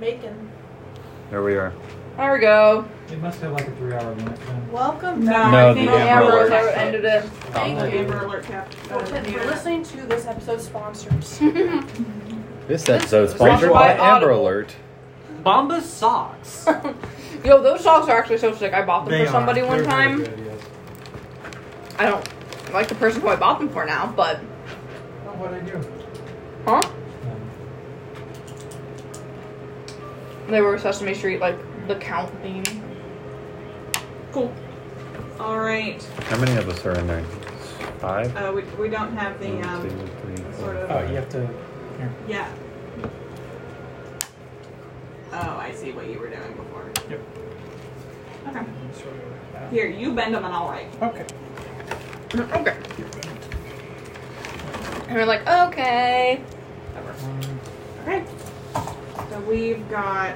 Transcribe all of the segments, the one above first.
bacon. There we are. There we go. It must have like a 3-hour limit then. Welcome No, back. No, I think the Amber Amber Alert. Alert ended it. Thank the you Amber Alert cap. for listening to this episode's sponsors. This episode is sponsored sponsored by by Amber Audible. Alert. Bombas socks. Yo, those socks are actually so sick. I bought them They for somebody are. one They're time. very good, yes. I don't like the person who I bought them for now, but Oh, what'd I do? huh? Um, They were Sesame Street, like the Count theme. Cool. All right. How many of us are in there? 5? We don't have the 1, 2, 3, 4. sort of. Oh, you have to. Here. Yeah. Oh, I see what you were doing before. Yep. Okay. Sort of that. Here, you bend them and I'll write. Okay. Okay. And we're like, okay. Okay. So we've got.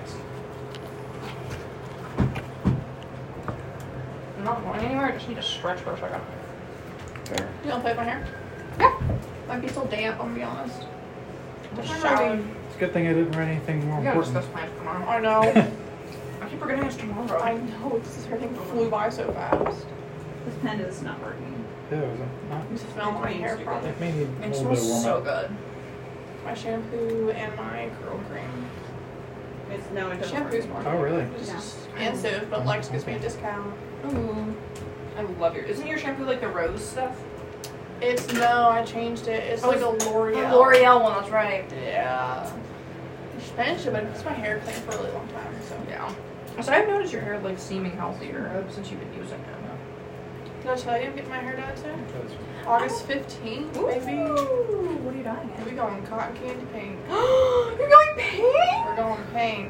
I'm not going anywhere. I just need to stretch for a second. Fair. You don't play with my hair? Yeah. Might be still damp, I'm gonna be honest. Just I'm showered. ready. It's a good thing I didn't write anything more We gotta important. discuss plans tomorrow. I know. I keep forgetting it's tomorrow. I know. Everything flew by so fast. This pen is not working. Yeah, was it not? You smell my hair probably. It may need a It little bit of smells warm so up. good. My shampoo and my curl cream. It's no, it doesn't Shampoo's work. more. Oh, really? It's Yeah. just expensive, but Lex gives me a discount. Ooh. I love your. Isn't your shampoo like the rose stuff? It's no, I changed it. It's like a L'Oreal. The L'Oreal one, that's right. Yeah. Expensive, but it's my hair clean for a really long time. So Yeah. So I've noticed your hair like seeming healthier since you've been using it. did I tell you I'm getting my hair dyed soon? Because August 15th, maybe. Ooh, what are you dying We going cotton candy pink. You're going pink? We're going pink.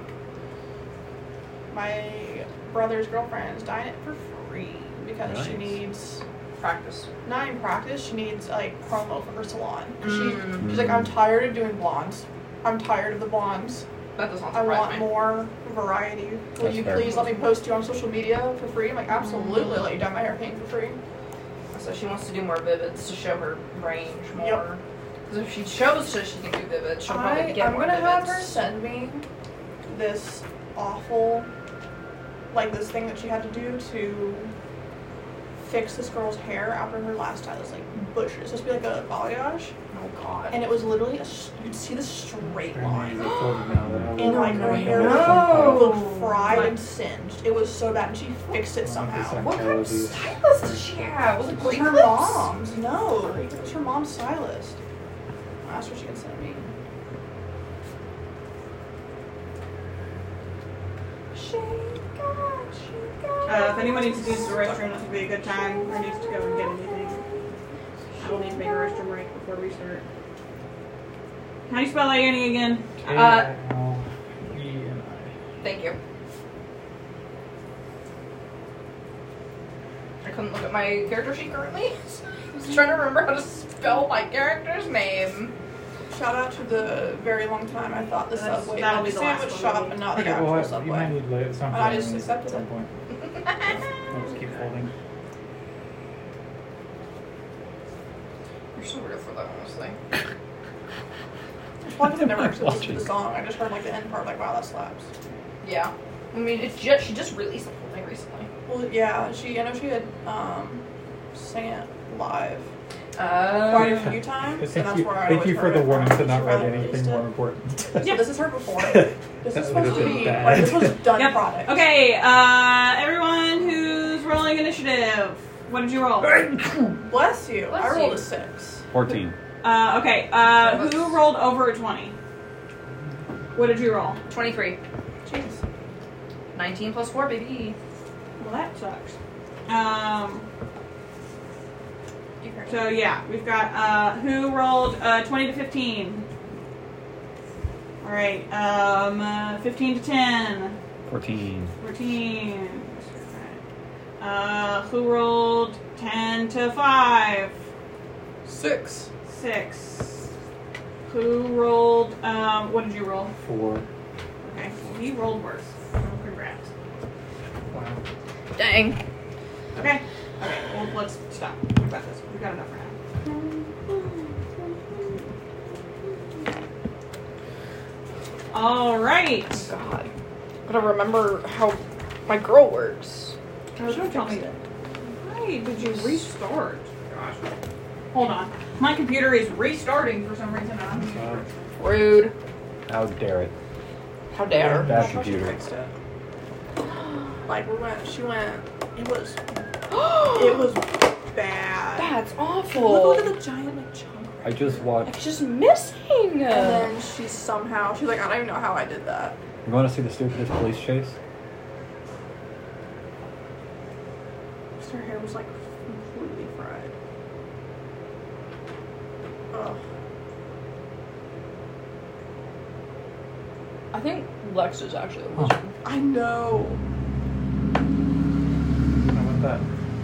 My brother's girlfriend is dyeing it for free because she Nice. needs Practice. not in practice. She needs like promo for her salon. 'Cause Mm. she's like, I'm tired of doing blondes. I'm tired of the blondes. That does not I surprise want me. more variety. Will That's you fair. please let me post you on social media for free? I'm like, absolutely, let you dye my hair pink for free. So she wants to do more vivids to show her range more. Yep. Because if she shows that she can do vivids, she'll probably get I'm more gonna have vivids. her send me this awful, like this thing that she had to do to fix this girl's hair after her last stylist like butchered. It's supposed to be like a balayage, Oh god. and it was literally you'd see the straight line. And like her hair No. looked fried and singed. It was so bad, and she fixed it somehow. What kind of stylist does she have? Was it It was Great her Clips? mom's. No, it was her mom's stylist. I asked her if she can send me. If anyone needs to use the restroom, this would be a good time. Or needs to go and get anything. I will need to make a restroom break before we start. How do you spell Annie again? K-L-E-N-I. Thank you. I couldn't look at my character sheet currently. I was trying to remember how to spell my character's name. Shout out to the very long time I thought the That's- Subway that'll was be a the last sandwich one, shop maybe. and not the Okay, actual well, you Subway. might need something And I just at accepted some it. point. I'll just keep holding. You're so weird for that, honestly. Well, I've never actually listened to the song. I just heard like the end part, like, wow, that slaps. Yeah. I mean, it's just, she just released the whole thing recently. Well, yeah, I know she had sang it live quite Uh, a few times, and Thank that's you, where I thank always you for heard the it warning from. to not She write finally anything released more it. important. So this is her before. This That is would supposed have to been be bad. like this was done Yep. product. Okay, everyone who's rolling initiative, what did you roll? Bless you. Bless I rolled you. a 6. 14. Okay, who rolled over a 20? What did you roll? 23. Jeez. 19 plus 4, baby. Well, that sucks. So yeah, we've got who rolled 20 to 15. All right, 15 to 10. 14. 14. Who rolled 10 to 5? 6. 6. Who rolled? What did you roll? 4. Okay, well, he rolled worse. Well, congrats. Wow. Dang. Okay. Okay. Well, let's stop. We've got this. We've got enough for now. All right. God. Gotta remember how my girl works. Don't tell me that. Why did you restart? Gosh. Hold on. My computer is restarting for some reason. And I'm here. Rude. How dare it? How dare. Bad That's how she computer. fixed it. Like she went. It was bad. That's Look awful. at the giant like chunk. I just watched. It's just missing. And then she's like, I don't even know how I did that. You want to see the stupidest police chase? Her hair was like completely fried. Ugh. I think Lex is actually a wizard. I know. How about that?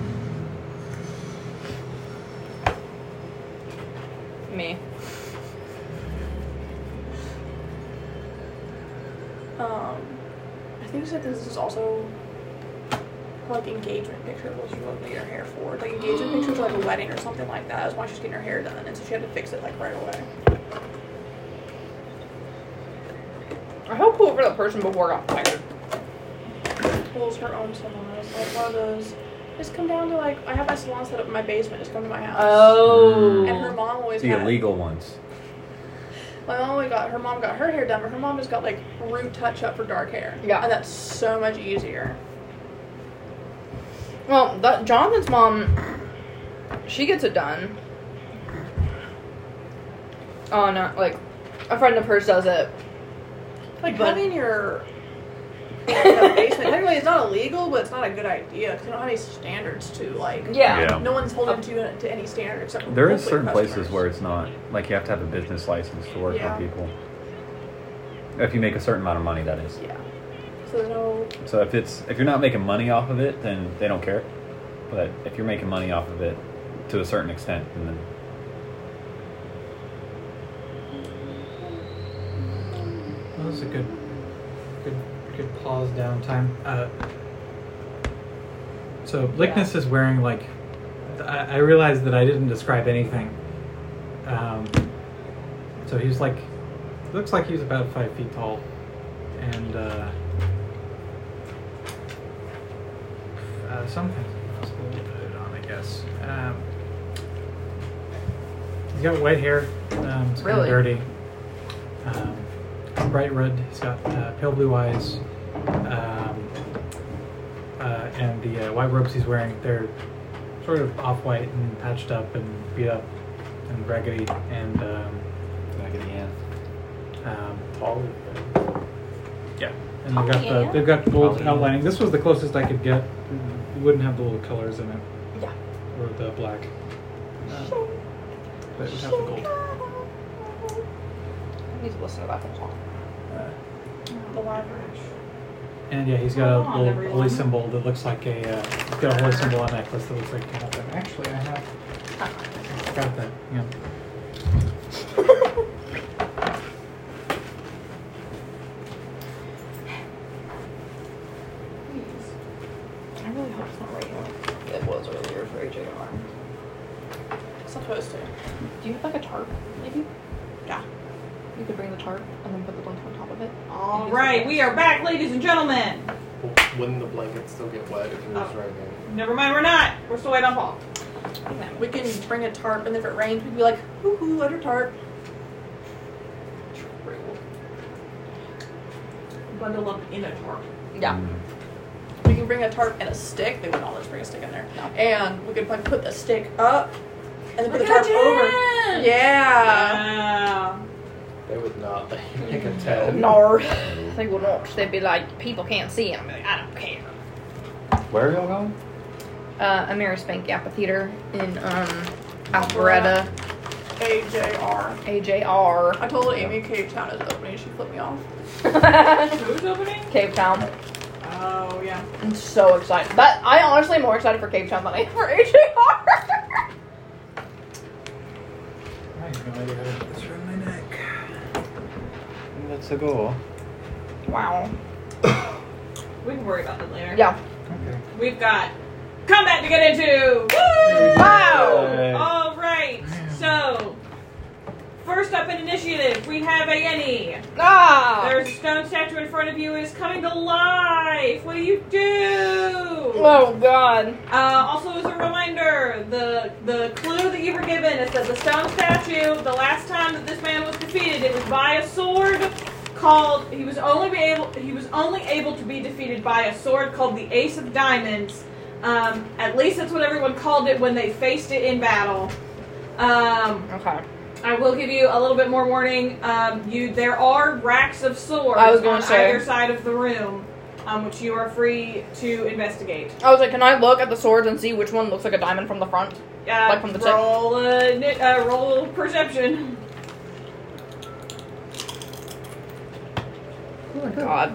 Me. I think that this is also like engagement pictures was looking at her hair for. Like engagement pictures or like a wedding or something like that. That's why she's getting her hair done, and so she had to fix it like right away. I hope whoever the person before got fired. Well, it's her own salon. It's like one of those. Just come down to like I have my salon set up in my basement. Just come to my house. Oh. And her mom always The had, illegal ones. her mom got her hair done, but her mom just got like root touch up for dark hair. Yeah. And that's so much easier. Well, Jonathan's mom, she gets it done. Oh, no, like, a friend of hers does it. Like But- having your basement. Technically, it's not illegal, but it's not a good idea because you don't have any standards to like. Yeah. Yeah. No one's holding to any standard except for There is hopefully certain customers. places where it's not. Like you have to have a business license to work Yeah. for people. If you make a certain amount of money, that is. Yeah. So there's no. So if you're not making money off of it, then they don't care. But if you're making money off of it to a certain extent, then That was a good pause downtime. So Lickness is wearing like. I realized that I didn't describe anything. So he's like, looks like he's about 5 feet tall, and sometimes it's possible to put it on, I guess. He's got white hair. It's kind Really? of dirty. Bright red. He's got pale blue eyes. And the white robes he's wearing, they're sort of off-white and patched up and beat up and raggedy and tall. yeah. And they've got gold outlining. This was the closest I could get. You wouldn't have the little colors in it. Yeah. Or the black. But it would have the gold. I need to listen to that whole song. The library. And yeah, he's got Hold a on, little everyone. holy symbol that looks like a. He's got a holy symbol on a necklace that looks like a dolphin. Actually, I have. I forgot that. Yeah. I really hope it's not raining like it was earlier for AJR. It's supposed to. Do you have like a tarp, maybe? Yeah. You could bring the tarp and then put the blanket on top of it. All right, we are back, ladies and gentlemen. Wouldn't the blanket still get wet if it was raining? Never mind, we're not. We're still waiting on Paul. We can bring a tarp, and if it rains, we'd be like, "Woohoo, let her tarp." Bundle up in a tarp. Yeah. We can bring a tarp and a stick. They wouldn't all let us bring a stick in there. And we could like put the stick up, and then put the tarp over. Yeah. Wow. They would not let you make a tent. No, they would not. They'd be like, people can't see. And I'm like, I don't care. Where are y'all going? Amerispank Amphitheater in Alpharetta, AJR. AJR. I told Amy Cape Town is opening. She flipped me off. Who's opening? Cape Town. Oh, yeah. I'm so excited. I honestly am more excited for Cape Town than I am for AJR. I have no idea how to put this around my neck. Let's go. Wow. We can worry about that later. Yeah. Okay. We've got combat to get into. Woo! Wow. Yay. All right. So, First up in initiative, we have Aeni. Ah! There's a stone statue in front of you. It is coming to life. What do you do? Oh god. Also, as a reminder, the clue that you were given is that the stone statue, the last time that this man was defeated, it was by a sword called. He was only able to be defeated by a sword called the Ace of Diamonds. At least that's what everyone called it when they faced it in battle. Okay. I will give you a little bit more warning. There are racks of swords I was gonna on say. either side of the room, which you are free to investigate. I was like, can I look at the swords and see which one looks like a diamond from the front? Like from the tip? Roll perception. Oh my god.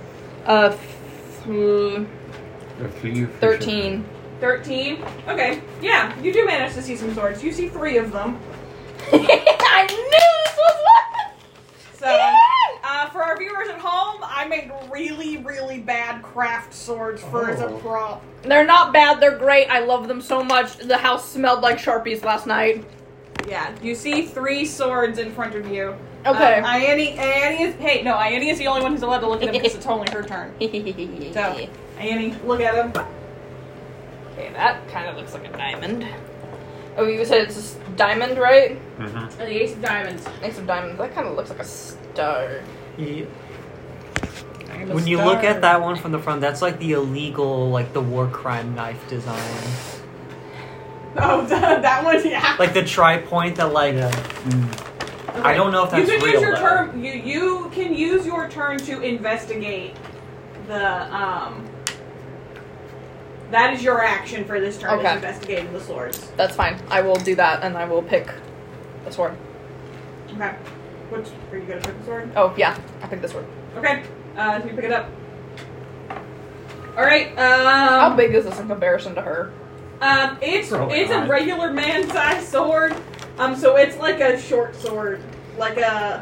13. 13. Okay. Yeah, you do manage to see some swords. You see 3 of them. I knew this was one! So, for our viewers at home, I made really, really bad craft swords as a prop. They're not bad, they're great. I love them so much. The house smelled like Sharpies last night. Yeah, you see 3 swords in front of you. Okay. Aeni is the only one who's allowed to look at them because it's only her turn. So, Aeni, look at them. Okay, that kind of looks like a diamond. Oh, you said it's a diamond, right? Mm-hmm. The Ace of Diamonds. Ace of diamonds. That kind of looks like a star. Yeah. When you look at that one from the front, that's like the illegal, like the war crime knife design. Oh, that one, yeah. Like the tri-point that like... Yeah. I don't know if that's you can real, use your though. turn. You can use your turn to investigate the That is your action for this turn. Okay. Is investigating the swords. That's fine. I will do that, and I will pick the sword. Okay. Which are you gonna pick the sword? Oh, yeah. I picked the sword. Okay. So you pick it up. All right. How big is this in comparison to her? It's Probably a not. regular man-sized sword. So it's like a short sword, like a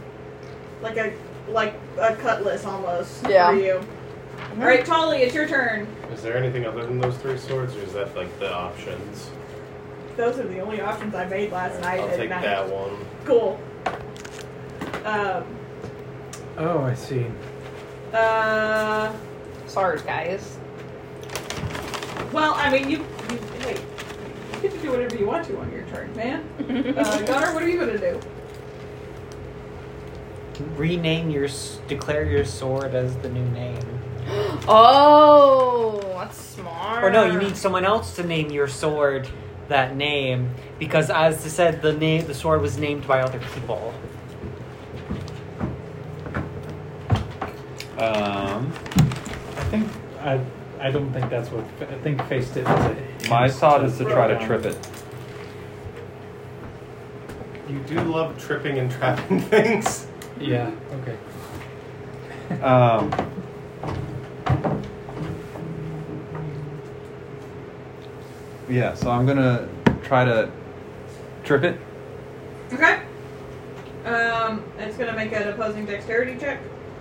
cutlass almost Yeah. for you. All right, Tolly, it's your turn. Is there anything other than those 3 swords, or is that like the options? Those are the only options I made last night. I'll at take night. that one. Cool. Oh, I see. SARS, guys. Well, I mean, you get to do whatever you want to on your turn, man. Gunnar, what are you gonna do? Declare your sword as the new name. Oh, that's smart. Or no, you need someone else to name your sword that name, because as I said, the sword was named by other people. I don't think that's what. I think faced it. As a, My thought is to try to trip it. You do love tripping and trapping things. Yeah. Okay. Yeah, so I'm gonna try to trip it. Okay. It's gonna make an opposing dexterity check.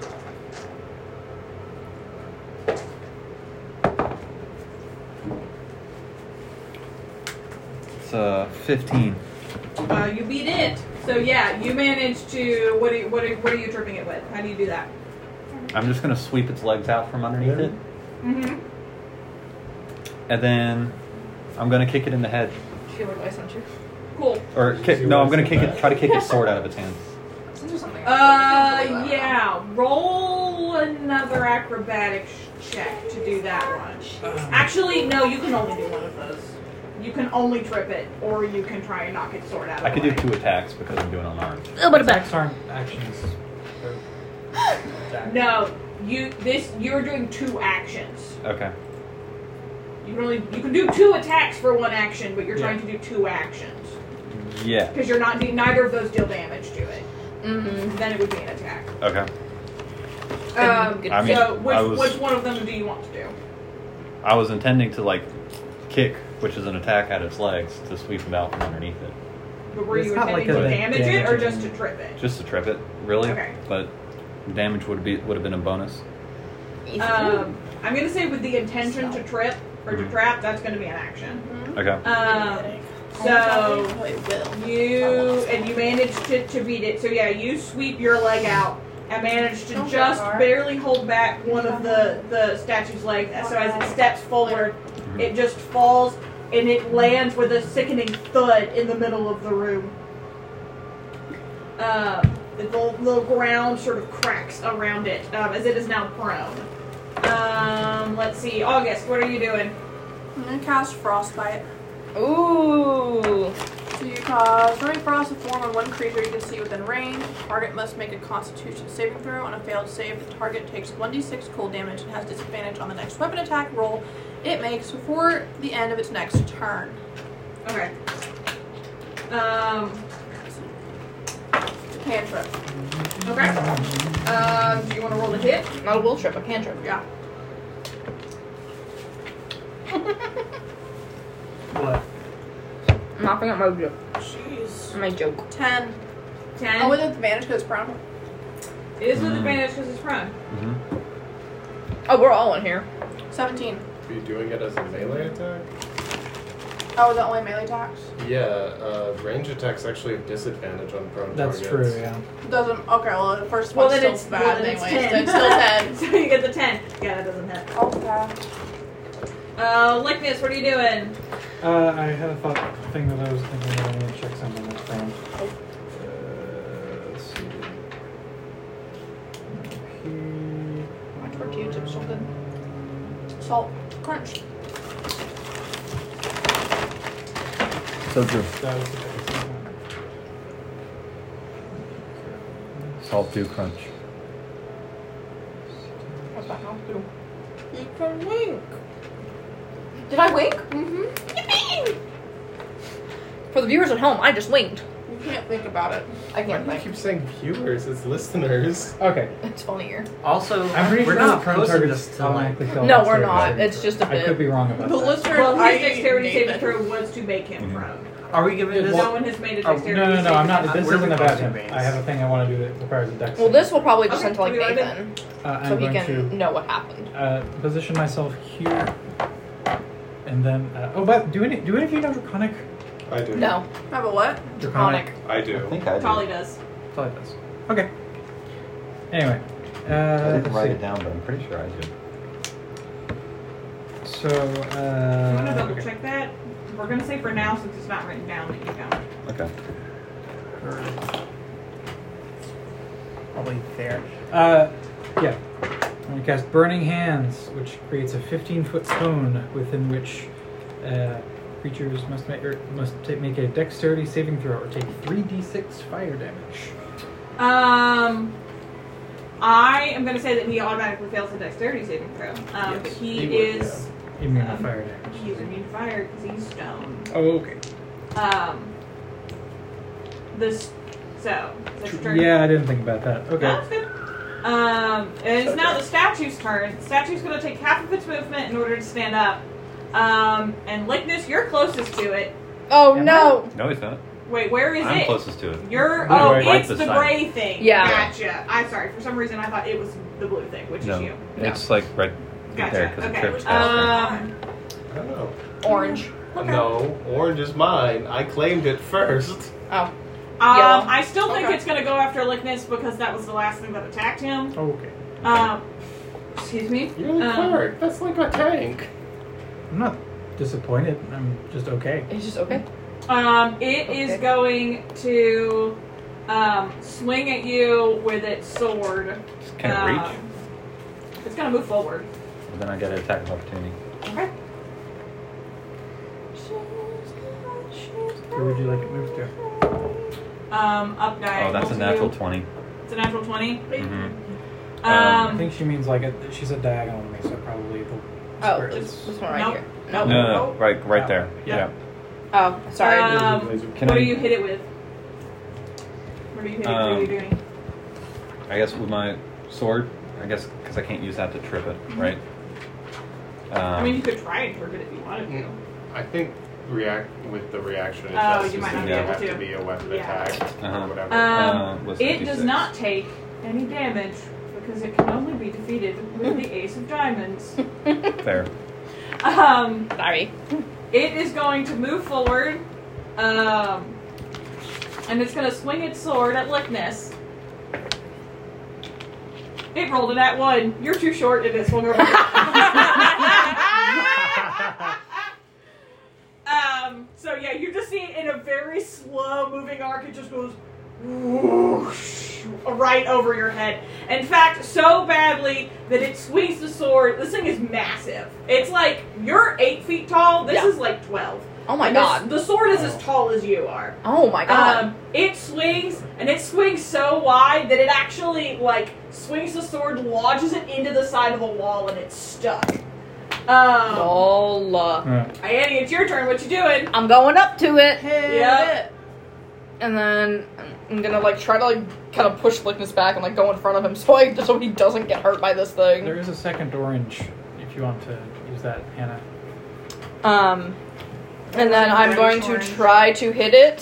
It's 15. You beat it. So yeah, you managed to. What are you tripping it with? How do you do that? I'm just gonna sweep its legs out from underneath it, Mm-hmm. and then I'm gonna kick it in the head. She would I sent you. Cool. Or kick. No, I'm gonna try to kick its sword out of its hands. Send you something. Yeah. Roll another acrobatics check to do that one. Actually, no. You can only do one of those. You can only trip it, or you can try and knock its sword out. I could do 2 attacks because I'm doing unarmed. Attacks aren't actions. They're No, you're doing 2 actions. Okay. You can do 2 attacks for 1 action, but you're Yeah. trying to do 2 actions Yeah. because you're not. Neither of those deal damage to it. Mm-hmm. Then it would be an attack. Okay. I mean, So I was- which one of them do you want to do? I was intending to kick, which is an attack at its legs, to sweep it out from underneath it. But were It's you not intending like to a damage it or damaging- just to trip it? Just to trip it, really. Okay. But damage would have been a bonus. I'm gonna say with the intention to trip or to trap, that's gonna be an action. Okay. So it will. you manage to beat it. So yeah, you sweep your leg out and manage to Don't just get far. barely hold back one of the statue's legs. So as it steps forward, it just falls and it lands with a sickening thud in the middle of the room. The ground sort of cracks around it as it is now prone. Let's see, August, what are you doing? I'm gonna cast Frostbite. Ooh. So you cause throwing frost to form on one creature you can see within range. Target must make a Constitution saving throw. On a failed save, the target takes 1d6 cold damage and has disadvantage on the next weapon attack roll it makes before the end of its next turn. Okay. Cantrip. Okay. Do you want to roll a hit? Not a will trip, a cantrip. Yeah. What? I'm laughing at my joke. Jeez. My joke. 10. 10. Oh, with advantage because it's prone. It is with advantage because it's prone. Oh, we're all in here. 17. Are you doing it as a melee attack? Oh, the only melee attacks? Yeah, range attacks actually have disadvantage on prone That's targets. true, yeah. Doesn't. Okay, well, the first Well, one's then still it's bad well, then it's anyway. 10. So it's still 10. So you get the 10. Yeah, that doesn't hit. Okay. Likeness, what are you doing? I had a thing that I was thinking that I need to check something that's from. Let's see. My tortilla chips so good. Salt. Crunch. So true. That was the basic one. Salt do crunch. What's that have to do? You can wink. Did I wink? Mm-hmm. Yippee! For the viewers at home, I just winked. You can't think about it. I Why can't do you think. keep saying viewers? It's listeners. Okay. It's funnier. Also, I'm pretty we're sure not prone posting targets this to like. automatically fail No, we're dexterity not. saving It's throw. just a I bit. could be wrong about The that. listeners, Well, I his dexterity saving Nathan. throw was to make him prone. Are we giving this? No one has made a Oh, dexterity No, saving I'm not. throw. This We're isn't about posting him. base. I have a thing I want to do that requires a dex. Well, this will probably just Okay, send to like we are Nathan, I'm so he going can to know what happened. position myself here, and then. But do any of you know Draconic? I do. No. Have a what? Draconic. I do. I think I did. Tolly does. That's all it does. Okay. Anyway. I didn't let's write see. it down, but I'm pretty sure I did. So. You want to double Okay. check that? We're going to say for now, since it's not written down, that you don't. Okay. Probably there. Yeah. I'm going to cast Burning Hands, which creates a 15-foot cone within which creatures must make a dexterity saving throw or take 3d6 fire damage. I am going to say that he automatically fails the dexterity saving throw. Yes, he he would, is Immune to fire damage. he's immune to fire because he's stone. Oh, okay. This so is that your turn? Yeah, I didn't think about that. Okay. No, that's good. And it's now the statue's turn. The statue's going to take half of its movement in order to stand up. And Likeness, you're closest to it. Oh Am no! No, he's not. Wait, where is I'm it? closest to it. You're Right it's this the side. gray thing. Yeah. Gotcha. I'm sorry. For some reason, I thought it was the blue thing, which No, is you. it's like right Gotcha. there because Okay. it trips past I don't know. Orange. Okay. No, orange is mine. I claimed it first. Oh. Yellow. I still think Okay. it's going to go after Likeness because that was the last thing that attacked him. Okay. Excuse me. You're the cleric. That's like a tank. I'm not disappointed. I'm just okay. It's just okay. It is going to swing at you with its sword. Just can't reach. It's going to move forward. And then I get an attack of opportunity. Okay. Where would you like it moved to? Up diagonal. Oh, that's a to natural you. 20. It's a natural 20. Mm-hmm. I think she means like she said diagonal to me, so probably the Oh, square this is- one right Nope. here. No, Nope. no, right there. Yeah. Yeah. Oh, sorry. Can What I- do you hit it with? What are you hitting? What are you doing? I guess with my sword. I guess because I can't use that to trip it, right? I mean, you could try and trip it if you wanted to. I think with the reaction, it Oh, does you might just not be have able to to. be a weapon Yeah. attack Uh-huh. or whatever. was It does 56. not take any damage because it can only be defeated with the Ace of Diamonds. Fair. Sorry. It is going to move forward And it's gonna swing its sword at Lickness. It rolled it at 1. You're too short and it swung over. So yeah, you just see it in a very slow moving arc. It just goes whoosh, right over your head. In fact, so badly that it swings the sword. This thing is massive. It's like, you're 8 feet tall. This is like 12. Oh my god. The sword is as tall as you are. Oh my god. It swings, and it swings so wide that it actually, like, swings the sword, lodges it into the side of a wall, and it's stuck. Annie, it's your turn. What you doing? I'm going up to it. Yep. And then I'm gonna like try to like kind of push Lickness back and like go in front of him so he doesn't get hurt by this thing. There is a second orange if you want to use that, Hannah. And then I'm going to try to hit it.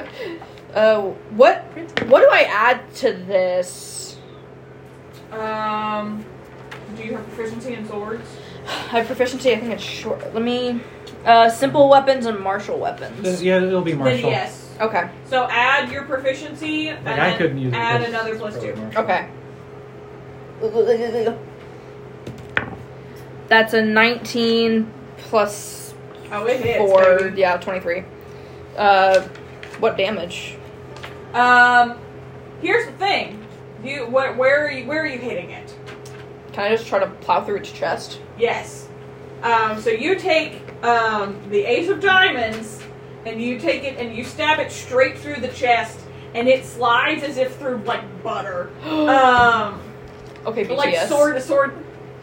What do I add to this? Do you have proficiency in swords? I have proficiency, I think it's short. Let me... simple weapons and martial weapons. Yeah, it'll be martial. Then yes. Okay. So add your proficiency, and Like, I couldn't use it add because another it's plus 2. probably martial. Okay. That's a 19 plus Oh, it hits, 4. baby. Yeah, 23. What damage? Here's the thing. Where are you hitting it? Can I just try to plow through its chest? Yes. So you take the Ace of Diamonds, and you take it and you stab it straight through the chest, and it slides as if through like butter. Okay, BTS. Like sword to sword.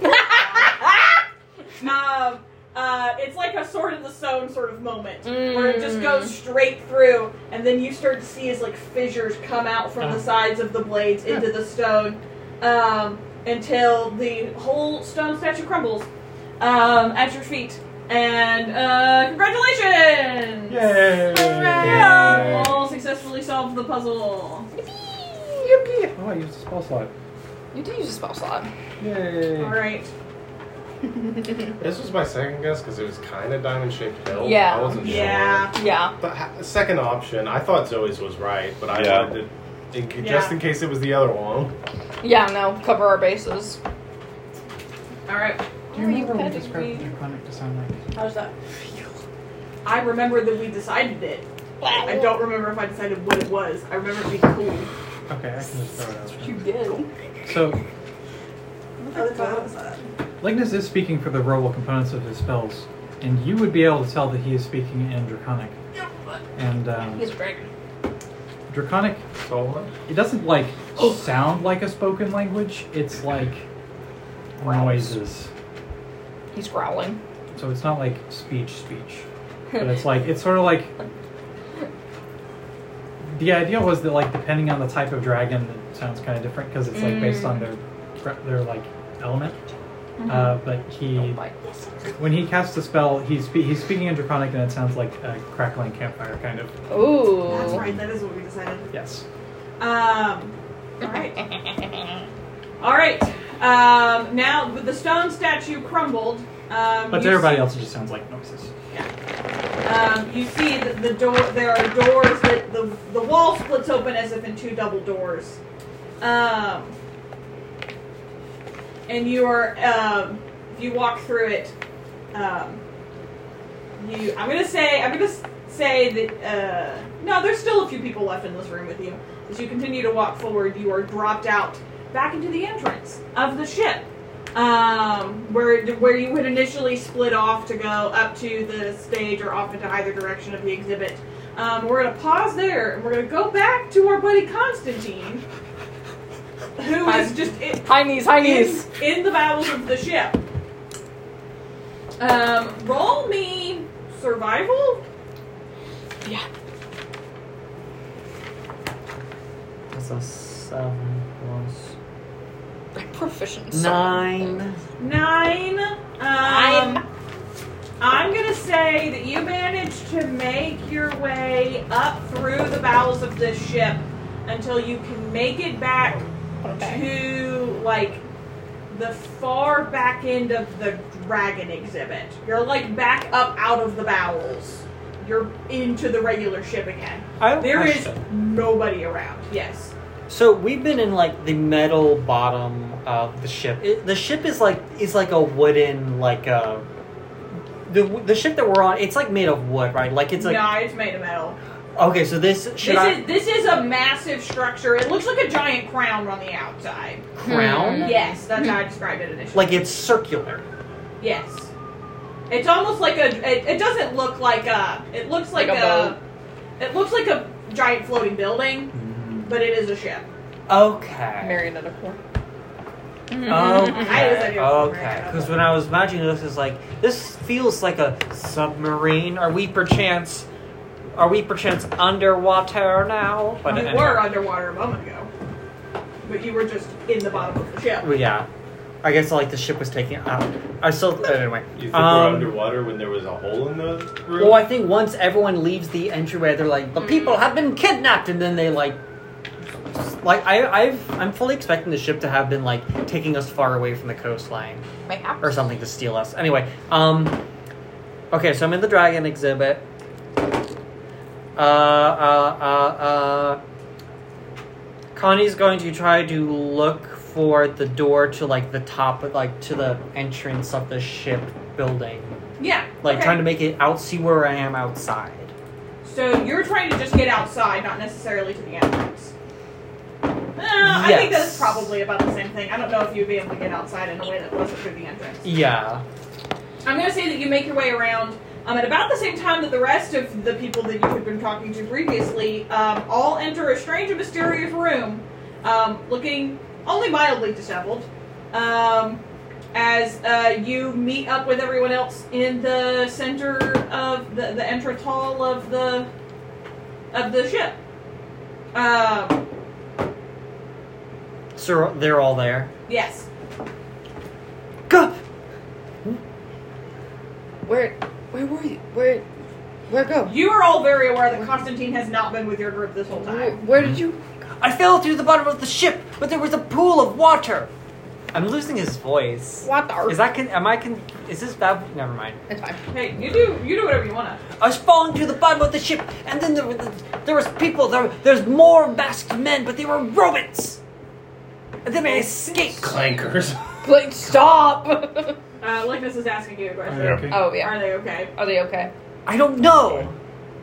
It's like a sword in the stone sort of moment, where it just goes straight through, and then you start to see as like fissures come out from the sides of the blades into the stone, until the whole stone statue crumbles at your feet. And congratulations! Yay! Yeah, all successfully solved the puzzle. Yippee! Oh, I used a spell slot. You did use a spell slot. Yay! All right. This was my second guess because it was kind of diamond-shaped hill. Yeah. I wasn't Yeah. sure. Yeah. But second option, I thought Zoe's was right, but I wanted to, just in case it was the other one. Yeah, no, cover our bases. All right. Do you remember what we described the draconic to sound like? How's that? I remember that we decided it. I don't remember if I decided what it was. I remember it being cool. Okay, I can just throw it out. You did. So, Oh, what was that? Lignus is speaking for the verbal components of his spells, and you would be able to tell that he is speaking in Draconic. And He's a dragon. Draconic, it doesn't like sound like a spoken language. It's like noises. He's growling. So it's not like speech, but it's like it's sort of like. The idea was that like depending on the type of dragon, it sounds kind of different because it's like based on their like element. But when he casts a spell, he's speaking in Draconic, and it sounds like a crackling campfire kind of. Ooh. That's right, that is what we decided. Yes. Alright. Alright. Now, the stone statue crumbled. But to everybody else, it just sounds like noises. You see that there are doors that the wall splits open as if in 2 double doors. And you are, if you walk through it, I'm gonna say that, no, there's still a few people left in this room with you. As you continue to walk forward, you are dropped out back into the entrance of the ship. Where you would initially split off to go up to the stage or off into either direction of the exhibit. We're going to pause there, and we're going to go back to our buddy Constantine, who is just high knees. in the bowels of the ship. Roll me survival. Yeah. That's a 7 plus Proficient. 9. 9. I'm gonna say that you managed to make your way up through the bowels of this ship until you can make it back to like the far back end of the dragon exhibit. You're like back up out of the bowels. you're into the regular ship again. I have a There is question. nobody around. Yes. So we've been in like the metal bottom of the ship. The ship is like a wooden the ship that we're on. It's like made of wood, right? Like it's like No, it's made of metal. okay. So this This is a massive structure. It looks like a giant crown on the outside. crown? Yes, that's how I described it initially. Like it's circular. Yes. It's almost like it doesn't look like a. It looks like, Like a boat. It looks like a giant floating building, but it is a ship. Okay. Marionette corps. Okay. I Okay. Because when I was imagining this, this feels like a submarine. Are we perchance underwater now? You anyway. were underwater a moment ago, but you were just in the bottom of the ship. Well, yeah. I guess like the ship was taking out. I still anyway. You think we're underwater when there was a hole in the room? Well, I think once everyone leaves the entryway, they're like, the people have been kidnapped, and then they I'm fully expecting the ship to have been like taking us far away from the coastline or something to steal us. Anyway, okay, so I'm in the dragon exhibit. Connie's going to try to look for the door to like the top, like to the entrance of the ship building. Yeah. Like okay. trying to make it out, see where I am outside. So you're trying to just get outside, not necessarily to the entrance. I think Yes. that's probably about the same thing. I don't know if you'd be able to get outside in a way that wasn't through the entrance. Yeah. I'm going to say that you make your way around at about the same time that the rest of the people that you had been talking to previously all enter a strange and mysterious room, looking only mildly disheveled, as you meet up with everyone else in the center of the entrance hall of the ship. So they're all there. Yes. Go! Where were you? Where go? You are all very aware that Constantine has not been with your group this whole time. Where did you? I fell through the bottom of the ship, but there was a pool of water. I'm losing his voice. What the? Is that is this bad? Never mind. It's fine. Hey, you do whatever you wanna. I was falling to the bottom of the ship, and then there was people. There's more masked men, but they were robots. And then I escaped. Clankers. Like, stop! Likeness is asking you a question. Okay. Oh yeah. Are they okay? Are they okay? I don't know.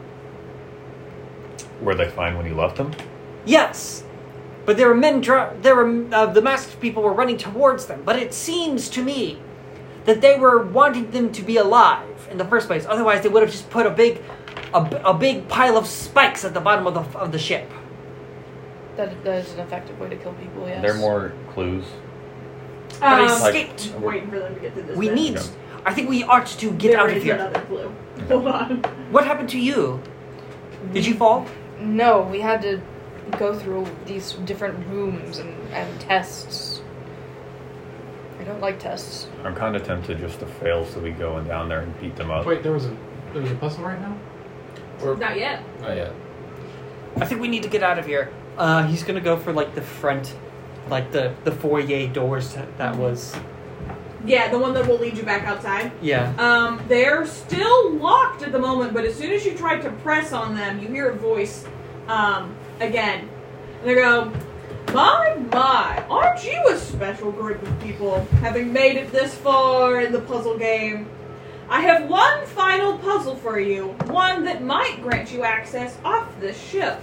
Were they fine when you left them? Yes, but there were men. The masked people were running towards them. But it seems to me that they were wanting them to be alive in the first place. Otherwise, they would have just put a big pile of spikes at the bottom of the ship. That is an effective way to kill people. Yes. Are there more clues? But I Um, escaped. I'm waiting for them to get to this. We bit. need. Yeah. I think we ought to get There out of is here. another clue. Hold on. What happened to you? Did you fall? No, we had to go through these different rooms and tests. I don't like tests. I'm kind of tempted just to fail so we go down there and beat them up. Wait, there was a puzzle right now? Not yet. Not yet. I think we need to get out of here. He's gonna go for like the front, like the foyer doors that was. Yeah, the one that will lead you back outside. Yeah. They're still locked at the moment, but as soon as you try to press on them, you hear a voice, again. And they go, my, aren't you a special group of people, having made it this far in the puzzle game? I have one final puzzle for you, one that might grant you access off this ship.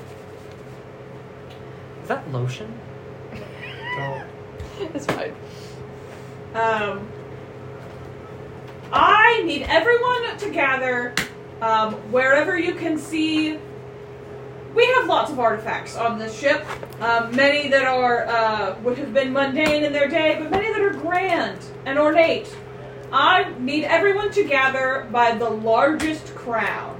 Is that lotion? It's fine. I need everyone to gather wherever you can see. We have lots of artifacts on this ship. Many that are would have been mundane in their day, but many that are grand and ornate. I need everyone to gather by the largest crown.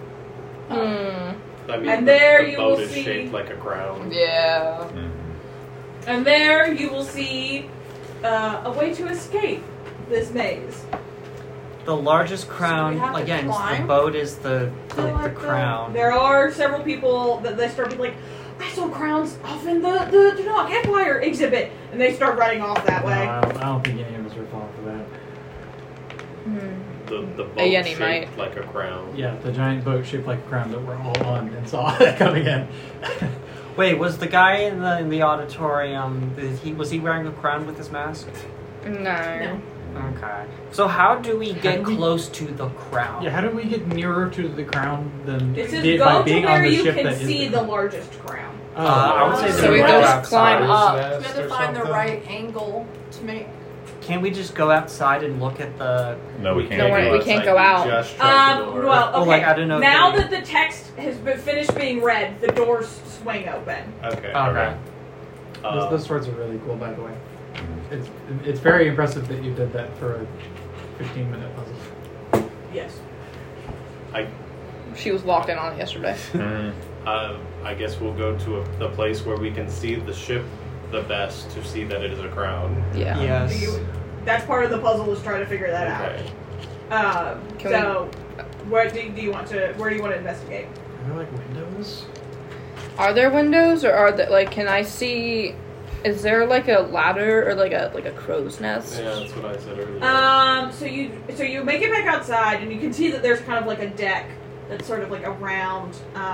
I mean, And there the you boat will is see- shaped like a crown. Yeah. And there you will see a way to escape this maze. The largest crown. have to Again, the climb? boat is the So, like, crown. There are several people that they start being like, I saw crowns off in the Dunok Empire exhibit, and they start running off that way. I don't think any of us are falling for that. The boat Yenny shaped might. like a crown. Yeah, the giant boat shaped like a crown that we're all on and saw coming in. Wait, was the guy in the auditorium? Was he wearing a crown with his mask? No. Okay. So how do we get do we- close to the crown? Yeah, how do we get nearer to the crown than It says by go to being on where the you ship can that is see the the largest crown. I would say So we go go outside. climb up. We have to find the right angle to make. Can we just go outside and look at the? No, we can't. No, we can't go out. Just shut the door. Well, okay. Oh, like, I don't know if now they- that the text has been finished being read, the doors swing open. Okay. Okay. Those swords are really cool, by the way. It's very impressive that you did that for a 15-minute puzzle. Yes. She was locked in on it yesterday. I guess we'll go to the place where we can see the ship the best to see that it is a crown. Yeah. Yes. That's part of the puzzle is trying to figure that Okay. out. Can So, where do you want to investigate? Are there like windows? Are there windows, or are there like? Can I see? Is there like a ladder or like a crow's nest? Yeah, that's what I said earlier. So you make it back outside, and you can see that there's kind of like a deck that's sort of like a round.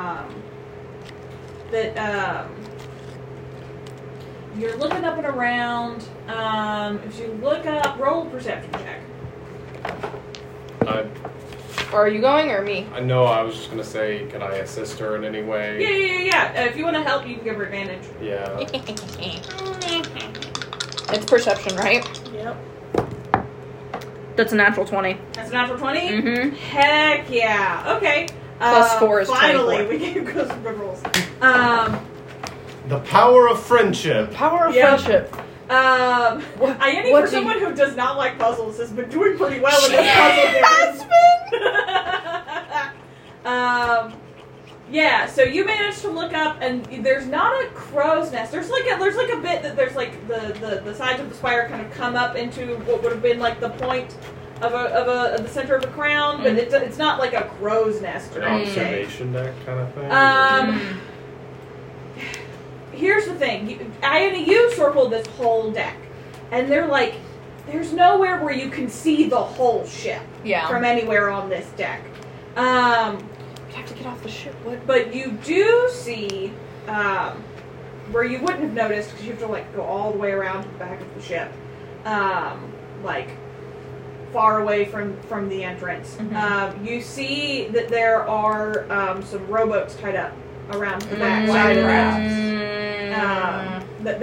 You're looking up and around. If you look up, roll a perception check. Or are you going or me? I know. I was just gonna say, can I assist her in any way? Yeah. If you want to help, you can give her advantage. Yeah. It's perception, right? Yep. That's a natural 20. That's a natural 20? Mm-hmm. Heck yeah. Okay. Plus 4 is finally, 24. we can go some good rolls. The power of friendship. Power of Yeah. friendship. Ayeni, what for do someone you- who does not like puzzles, has been doing pretty well in She this puzzle has game. Yeah, so you managed to look up, and there's not a crow's nest. There's like a bit that there's like the sides of the spire kind of come up into what would have been like the point of the center of a crown, but it's not like a crow's nest or An anything. observation deck kind of thing. Here's the thing. Ayeni, you circled this whole deck, and there's nowhere where you can see the whole ship Yeah. from anywhere on this deck. We have to get off the ship. What? But you do see where you wouldn't have noticed because you have to like go all the way around to the back of the ship, like far away from the entrance. You see that there are some rowboats tied up around the back side of that. That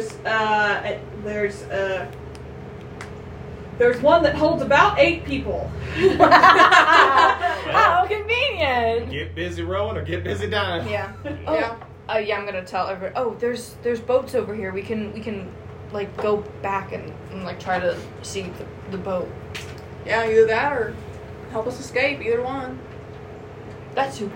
there's one that holds about 8 people. How convenient. Get busy rowing or get busy dying. Yeah. Yeah. Yeah, I'm gonna tell everyone. Oh, there's boats over here. We can like go back and like try to see the boat. Yeah, either that or help us escape. Either one. That's who.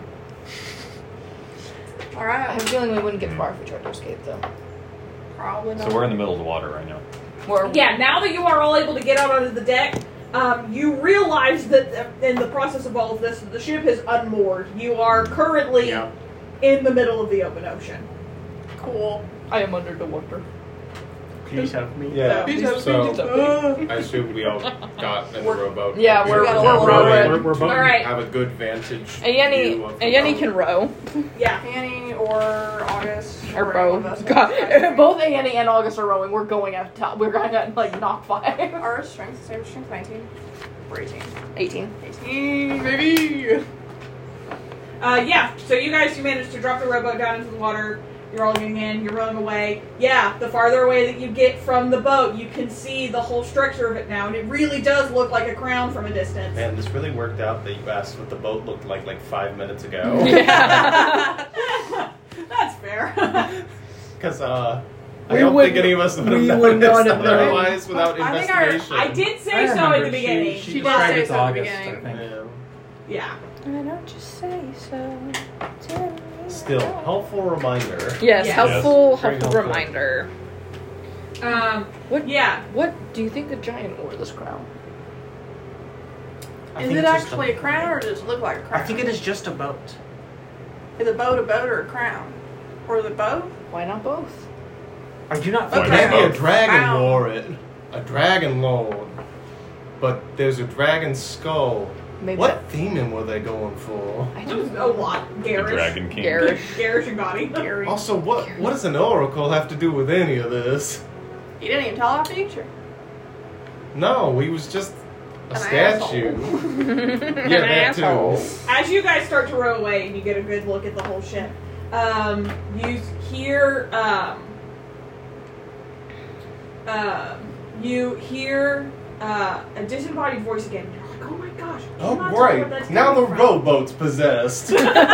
All I right. have a feeling we wouldn't get far if we tried to escape though. Probably not. So we're in the middle of the water right now. Yeah, now that you are all able to get out onto the deck, you realize that in the process of all of this, the ship is unmoored. You are currently Yeah. in the middle of the open ocean. Cool. I am under the water. Please help me. Yeah. Please So help I assume we all got in the rowboat. Yeah, we're got a we're little rowing. We're both. All right. Have a good vantage. Ayeni view of the can row. Yeah. Annie or August Or any one of both. us. God, both Ayeni and August are rowing. We're going at top. We're going at like knock 5. Our strength, save strength 19. We're 18. 18. 18, baby. Yeah. So you managed to drop the rowboat down into the water. You're all getting in. You're rowing away. Yeah. The farther away that you get from the boat, you can see the whole structure of it now, and it really does look like a crown from a distance. Man, this really worked out that you asked what the boat looked like 5 minutes ago. Yeah. That's fair. Because I We don't wouldn't- think any of us would have we noticed would not have known. otherwise without I think investigation. I did say I so remember. in the beginning. She did described say it to so at the August, I beginning. think. Yeah. Yeah. I don't just say so. Still, helpful reminder. Yes, Yes. helpful Very helpful. reminder. What? Yeah. What do you think the giant wore this crown? I Is think it it's just actually a crown or does it look like a crown? I think it is just a boat. Is a boat or a crown? Or the boat? Why not both? I do not Okay. think Maybe a Wow. dragon Wow. wore it. A dragon lord. but there's a dragon skull. Maybe What demon were they going for? I It was don't a know. lot. The Garish. Dragon King. Garish. Garish and Gotti. Gary. Also, what does an oracle have to do with any of this? You didn't even tell our future. No, he was just a An statue. An Yeah, that too. asshole. As you guys start to row away and you get a good look at the whole ship, you hear a disembodied voice again. You're like, oh my gosh! I Oh, cannot tell where right. that's Now the coming from." rowboat's possessed.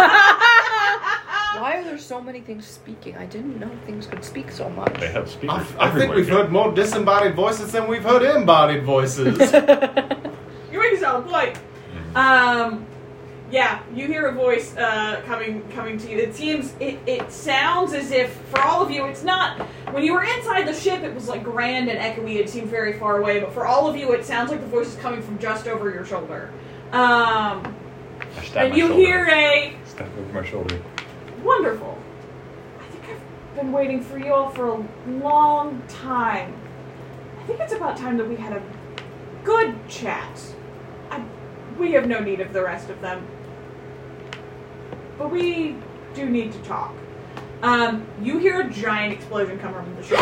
Why are there so many things speaking? I didn't know things could speak so much. They have speakers I think everywhere. we've heard more disembodied voices than we've heard embodied voices. You make a solid point. Yeah, you hear a voice coming to you. It sounds as if, for all of you, it's not. When you were inside the ship, it was like grand and echoey. It seemed very far away. But for all of you, it sounds like the voice is coming from just over your shoulder. I stab And my you shoulder. hear a Stab over my shoulder. wonderful. I think I've been waiting for you all for a long time. I think it's about time that we had a good chat. We have no need of the rest of them. But we do need to talk. You hear a giant explosion come from the ship.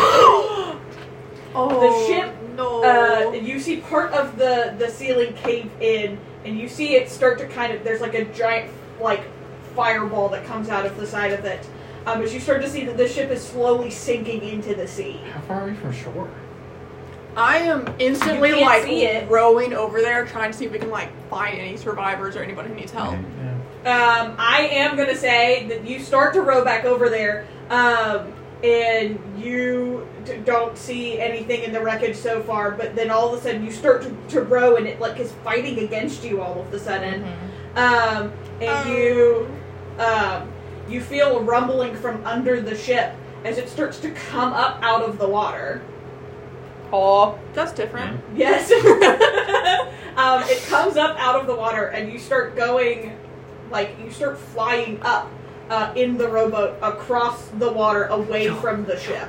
The ship, No. you see part of the ceiling cave in, and you see it start to kind of, there's like a giant, like, fireball that comes out of the side of it. But you start to see that the ship is slowly sinking into the sea. How far are we from shore? I am instantly You can't like see it. rowing over there, trying to see if we can like find any survivors or anybody who needs help. Mhm. Yeah. I am going to say that you start to row back over there, and you don't see anything in the wreckage so far, but then all of a sudden you start to row, and it like is fighting against you all of a sudden. You feel a rumbling from under the ship as it starts to come up out of the water. Aw. That's different. Yes. It comes up out of the water, and you start going, like, you start flying up in the rowboat across the water away from the ship.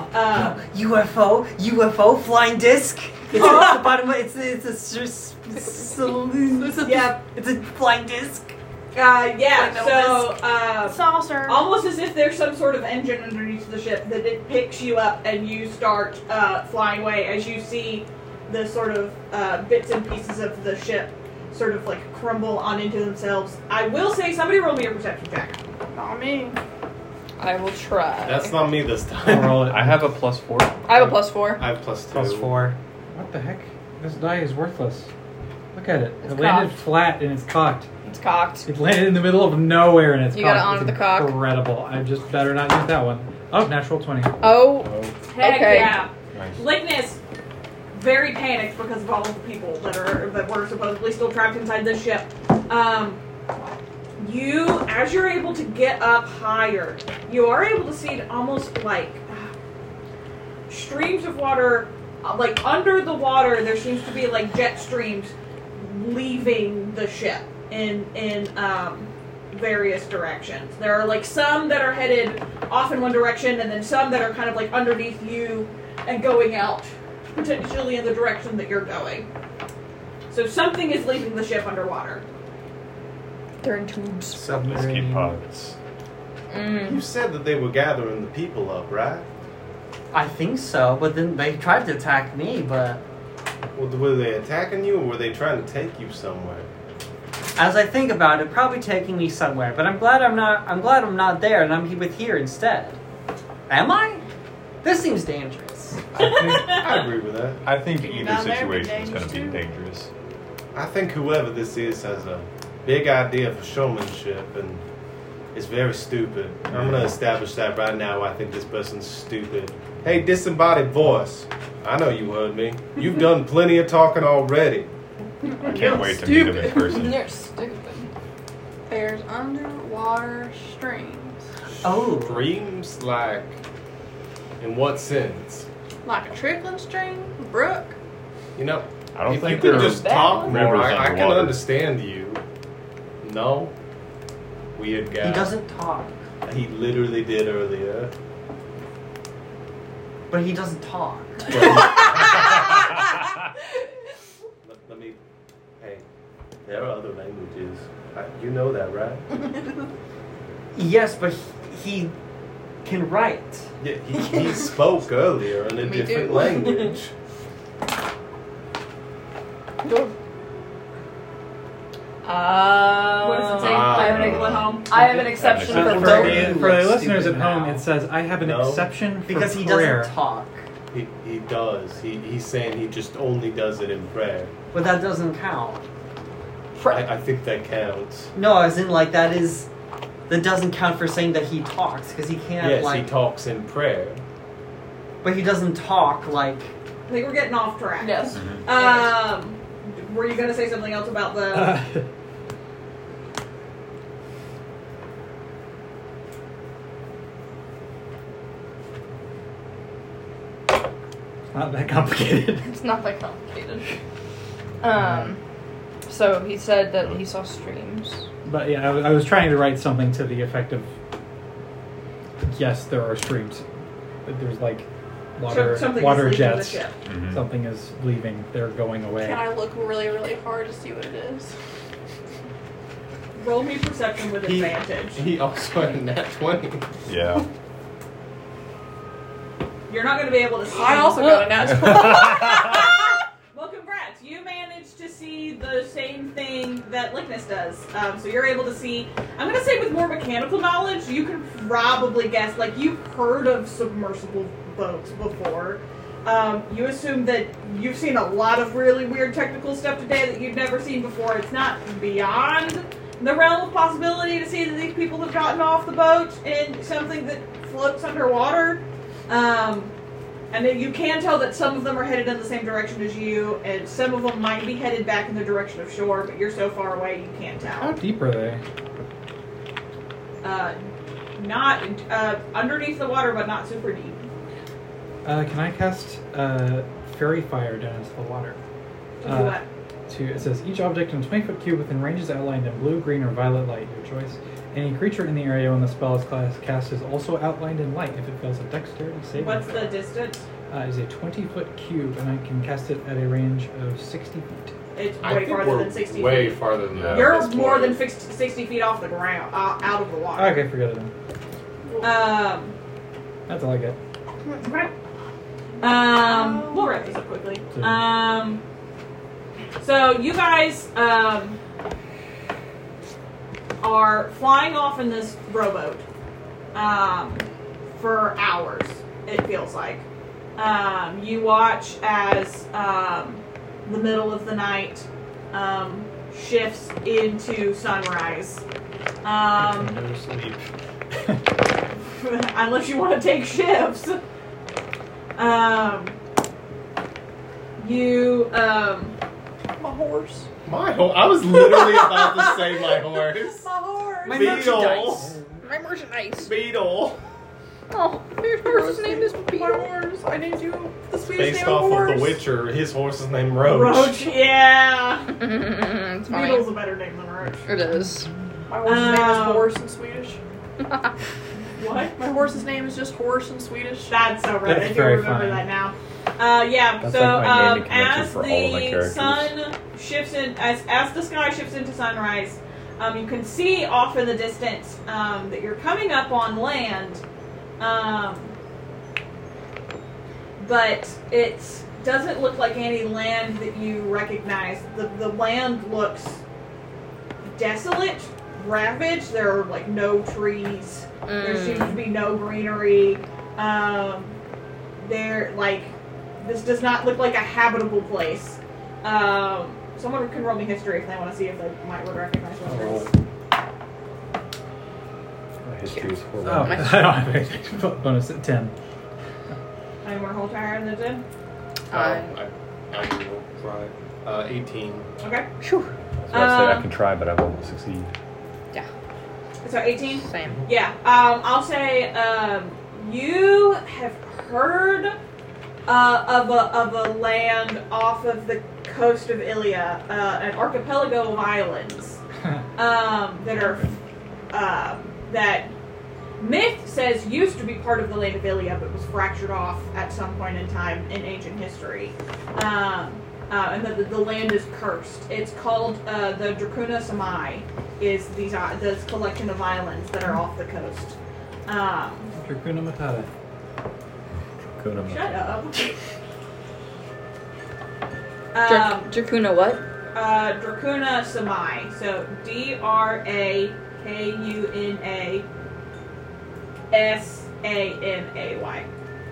UFO, flying disc. It's at the bottom. It's a flying disc. Saucer. Almost as if there's some sort of engine underneath the ship that it picks you up and you start flying away as you see the sort of bits and pieces of the ship sort of like crumble on into themselves. I will say, somebody roll me a perception check. Not me. I will try. That's not me this I'll time. roll it. I have a +4. I have a +4. I have +2. +4. What the heck? This die is worthless. Look at it. It's It landed cocked. flat and it's cocked. It's cocked. It landed in the middle of nowhere and it's You cocked. gotta honor It's the cock. Incredible. I just better not use that one. Oh, natural 20. Oh, Heck Okay. yeah. Nice. Lickness, very panicked because of all of the people that were supposedly still trapped inside this ship. As you're able to get up higher, you are able to see it almost like streams of water, like under the water. There seems to be like jet streams leaving the ship in various directions. There are like some that are headed off in one direction, and then some that are kind of like underneath you and going out potentially in the direction that you're going. So something is leaving the ship underwater. they're in tubes. Escape Submarine. pods. You said that they were gathering the people up, right? I think so, but then they tried to attack me, but Well, were they attacking you, or were they trying to take you somewhere? as I think about it, probably taking me somewhere. But I'm glad I'm not there, and I'm here instead. Am I? This seems dangerous. I agree with that. I think Can you either down there be situation is going to be dangerous too? dangerous. I think whoever this is has a big idea for showmanship and is very stupid. I'm going to establish that right now. I think this person's stupid. Hey, disembodied voice. I know you heard me. You've done plenty of talking already. I can't wait to meet him in person. You're stupid. There's underwater streams. Oh. Streams, like, in what sense? Like a trickling stream? Brook? You know, I don't if you think could there just that talk one. more, Rivers I can underwater. understand you. No? Weird guy. He doesn't talk. He literally did earlier. But he doesn't talk. There are other languages. You know that, right? Yes, but he can write. Yeah, he spoke earlier in a Me different too. language. What does it say? Ah. I have an at home. I have an exception For for the- prayer. you For the look listeners at stupid home, now. it says, I have an No. exception for Because he prayer. doesn't talk. He does. He's saying he just only does it in prayer. But that doesn't count. I think that counts. No, as in like that doesn't count for saying that he talks because he can't Yes, like. he talks in prayer. But he doesn't talk like. I think we're getting off track. Yes. Were you gonna say something else about the? Not that complicated. It's not that complicated. So he said that he saw streams. But yeah, I was trying to write something to the effect of, yes, there are streams. But there's like water, Something water is leaving the jets. ship. Mhm. Something is leaving. They're going away. Can I look really, really hard to see what it is? Roll me perception with He- advantage. He also had a nat 20. Yeah. You're not gonna be able to see. I also got a nat 20. Well, congrats! You managed to see the same thing that Lickness does. So you're able to see. I'm gonna say with more mechanical knowledge, you can probably guess. Like you've heard of submersible boats before. You assume that you've seen a lot of really weird technical stuff today that you've never seen before. It's not beyond the realm of possibility to see that these people have gotten off the boat in something that floats underwater. And then you can tell that some of them are headed in the same direction as you, and some of them might be headed back in the direction of shore, but you're so far away you can't How tell. deep are they? Not underneath the water, but not super deep. Can I cast fairy fire down into the water? To do what? It says each object in a 20-foot cube within range is outlined in blue, green, or violet light, your choice. Any creature in the area when the spell is cast is also outlined in light if it fails a dexterity saving What's throw. the distance? Is a 20-foot cube, and I can cast it at a range of 60 feet. It's I way think farther we're than 60 way feet. farther than that. You're at this more point. than 60 feet off the ground, out of the water. Okay, forget it then. That's all I get. Okay. We'll wrap this up quickly. Sure. So you guys are flying off in this rowboat for hours, it feels like. You watch as the middle of the night shifts into sunrise. No sleep. Unless you want to take shifts. My horse. My horse. I was literally about to say my horse. My horse. My Beetle. merchandise. My merchandise. Beetle. Oh, your horse's name is My Beetle. horse. I named you the sweetest Based name off horse. of The Witcher, his horse is named Roach. Roach, yeah. It's fine. Beetle's a better name than Roach. It is. My horse's name is Horse in Swedish. What? My horse's name is just Horse in Swedish. That's so right. That's I do very remember funny. that now. Yeah. That's so like my naming convention as for all of my the characters. sun shifts in, as the sky shifts into sunrise, you can see off in the distance that you're coming up on land, but it doesn't look like any land that you recognize. The land looks desolate, ravaged. There are like no trees. There seems to be no greenery. There, like, this does not look like a habitable place. Someone can roll me history if they want to see if they might would recognize what it is. My history is horrible. Oh, I don't have anything. Bonus at 10. Anyone hold higher than 10? I will try. 18. Okay. Phew. So I say I can try, but I won't succeed. Yeah. So 18? Same. Yeah. I'll say you have heard of a land off of the coast of Ilia, an archipelago of islands that are that myth says used to be part of the land of Ilia, but was fractured off at some point in time in ancient history. and that the land is cursed. It's called the Dracuna Samai. Is this collection of islands that are off the coast. Dracuna Matata. Shut up. Dracuna what? Dracuna Samai. So DRAKUNASAMAY.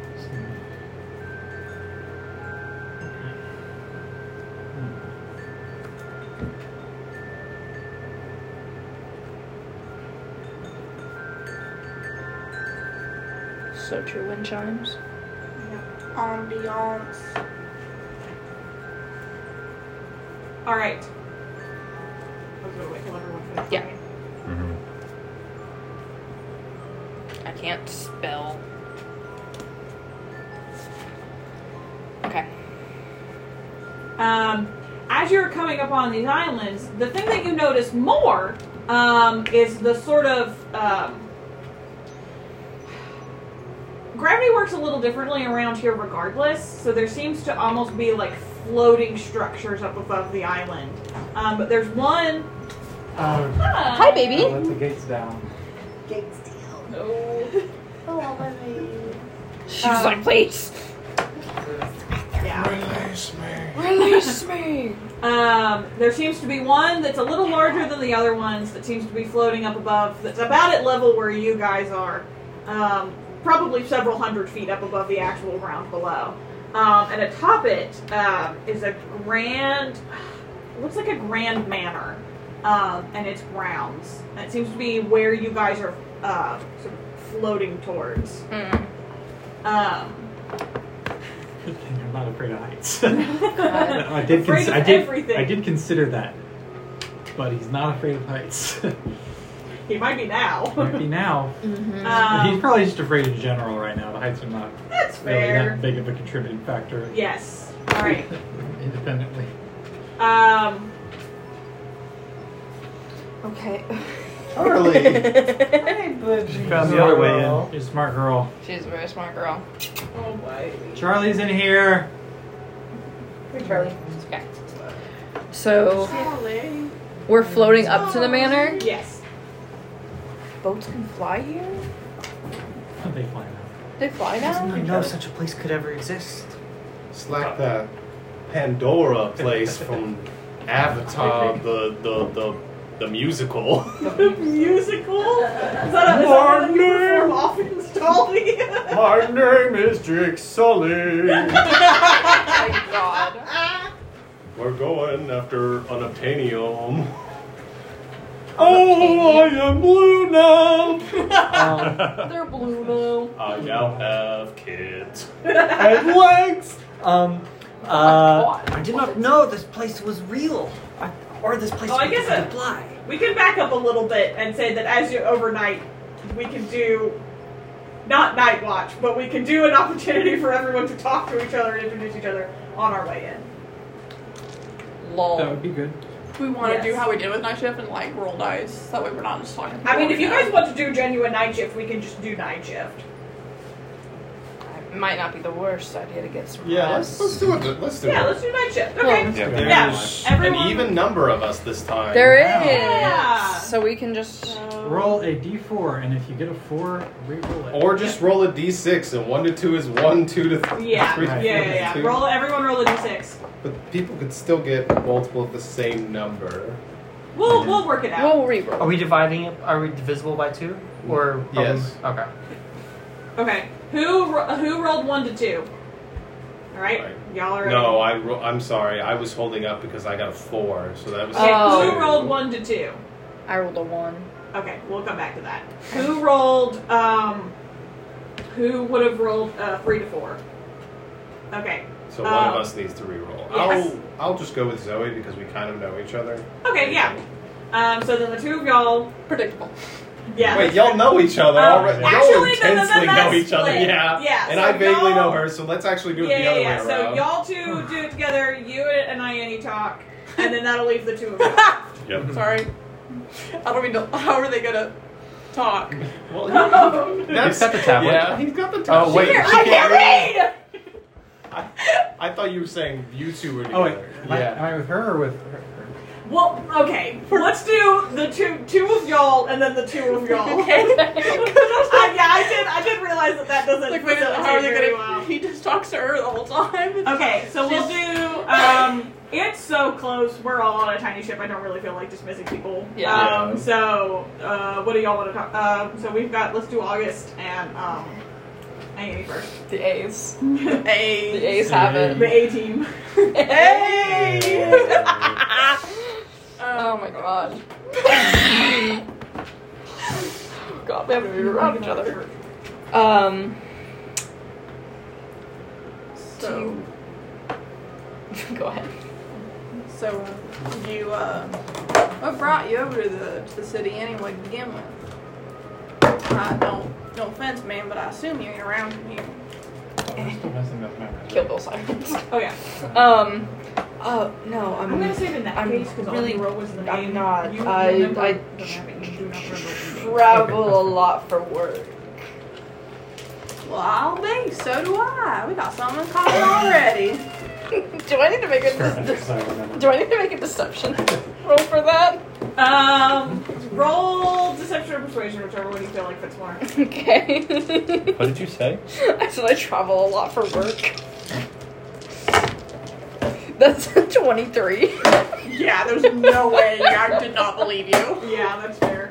So true wind chimes. Ambiance. All right. I was gonna wait till everyone finished. Yeah. talking. I can't spell. Okay. As you're coming up on these islands, the thing that you notice more is the sort of gravity works a little differently around here regardless, so there seems to almost be like floating structures up above the island. But there's one... Hi, baby. Let the gates down. Gates down. No. Oh, my baby. She was like, please. Yeah. Release me. There seems to be one that's a little larger than the other ones that seems to be floating up above, that's about at level where you guys are. Probably several hundred feet up above the actual ground below. And atop it is a grand, looks like a grand manor, and its grounds. And it seems to be where you guys are sort of floating towards. Good thing I'm not afraid of heights. God. Afraid of everything. I did consider that, but he's not afraid of heights. He might be now. Might be now. He's probably just afraid in general right now. The heights are not That's really fair. that big of a contributing factor. Yes. All right. Independently. Okay. Charlie. Hey, baby. Found the other way in. She's a smart girl. She's a very smart girl. Oh boy. Charlie's in here. Hey, Charlie. Okay. So, Charlie. we're floating up to the manor. Yes. Boats can fly here? They fly now. They fly now? I didn't know such a place could ever exist. It's like that Pandora place from Avatar, the musical. Musical? Is that what you perform often, Stolly? My name is Jake Sully. Oh my god. We're going after unobtainium. Oh, I am blue now. They're blue now. I now have kids and legs. I did not know this place was real. Or this place Oh, I was guess to it- fly. We can back up a little bit and say that as you overnight, we can do, not night watch, but we can do an opportunity for everyone to talk to each other and introduce each other on our way in. Lol. That would be good. We want to Yes. do how we did with night shift and like roll dice. That way we're not just talking. I mean, if you guys want to do genuine night shift, we can just do night shift. It might not be the worst idea to get some Yeah, rest. let's do it. Let's do Yeah, it. let's do night shift. Okay. Well, Yeah, Yeah, there's everyone- an even number of us this time. There is. Yeah. So we can just. Roll a d4, and if you get a 4, re-roll it. Or just roll a d6, and 1 to 2 is 1, 2 to 3. Yeah, Right. yeah. Everyone roll a d6. But people could still get multiple of the same number. We'll work it out. We'll re-roll. Are we dividing it? Are we divisible by 2? Or Yes. Okay. Okay. Who rolled 1 to 2? All right. Right. Y'all are. No, I'm sorry. I was holding up because I got a 4, so that was. Okay. Oh. Who rolled 1 to 2? I rolled a 1. Okay, we'll come back to that. Who rolled? Who would have rolled 3 to 4? Okay. So one of us needs to re-roll. Yes. I'll just go with Zoe because we kind of know each other. Okay. Yeah. So then the two of y'all. predictable. Yeah. Wait, y'all know each other already. Y'all actually, no, intensely know that's each other. split. Yeah. Yeah, And so I vaguely y'all- know her, so let's actually do it the other way around. So y'all two do it together. You and Ianni talk, and then that'll leave the two of you. Yep. Sorry. I don't mean to. How are they gonna talk? Well, He's got the tablet. Yeah, he's got the tablet. Oh, wait. Here, I can't read. I thought you were saying you two were Oh wait, together. am I with her or with her? Well, okay. Let's do the two of y'all and then the two of y'all. Okay. I did realize that doesn't. Like, wait, facilitate how are they very gonna? well. He just talks to her the whole time. Okay, so we'll do. It's so close. We're all on a tiny ship. I don't really feel like dismissing people. Yeah. So, what do y'all want to talk? So we've got. Let's do August and Annie first. The A's. Hey. The A's have it. The A team. Hey. Oh my god. God, we haven't been around each other. So, Go ahead. so you what brought you over to the city anyway to begin with? No offense, man, but I assume you ain't around from here. Kill Bill Simons. Oh yeah. No, I'm gonna save in that I'm case because really- all you wrote was the name. I'm not. You I remember- I don't have it. You do not remember the name. travel a lot for work. Well, I'll be. So do I. We got something in common already. Do I need to make Do I need to make a deception roll for that? Roll deception or persuasion, whichever one you feel like fits more. Okay. What did you say? I said I travel a lot for work. That's 23. Yeah, there's no way. I did not believe you. Yeah, that's fair.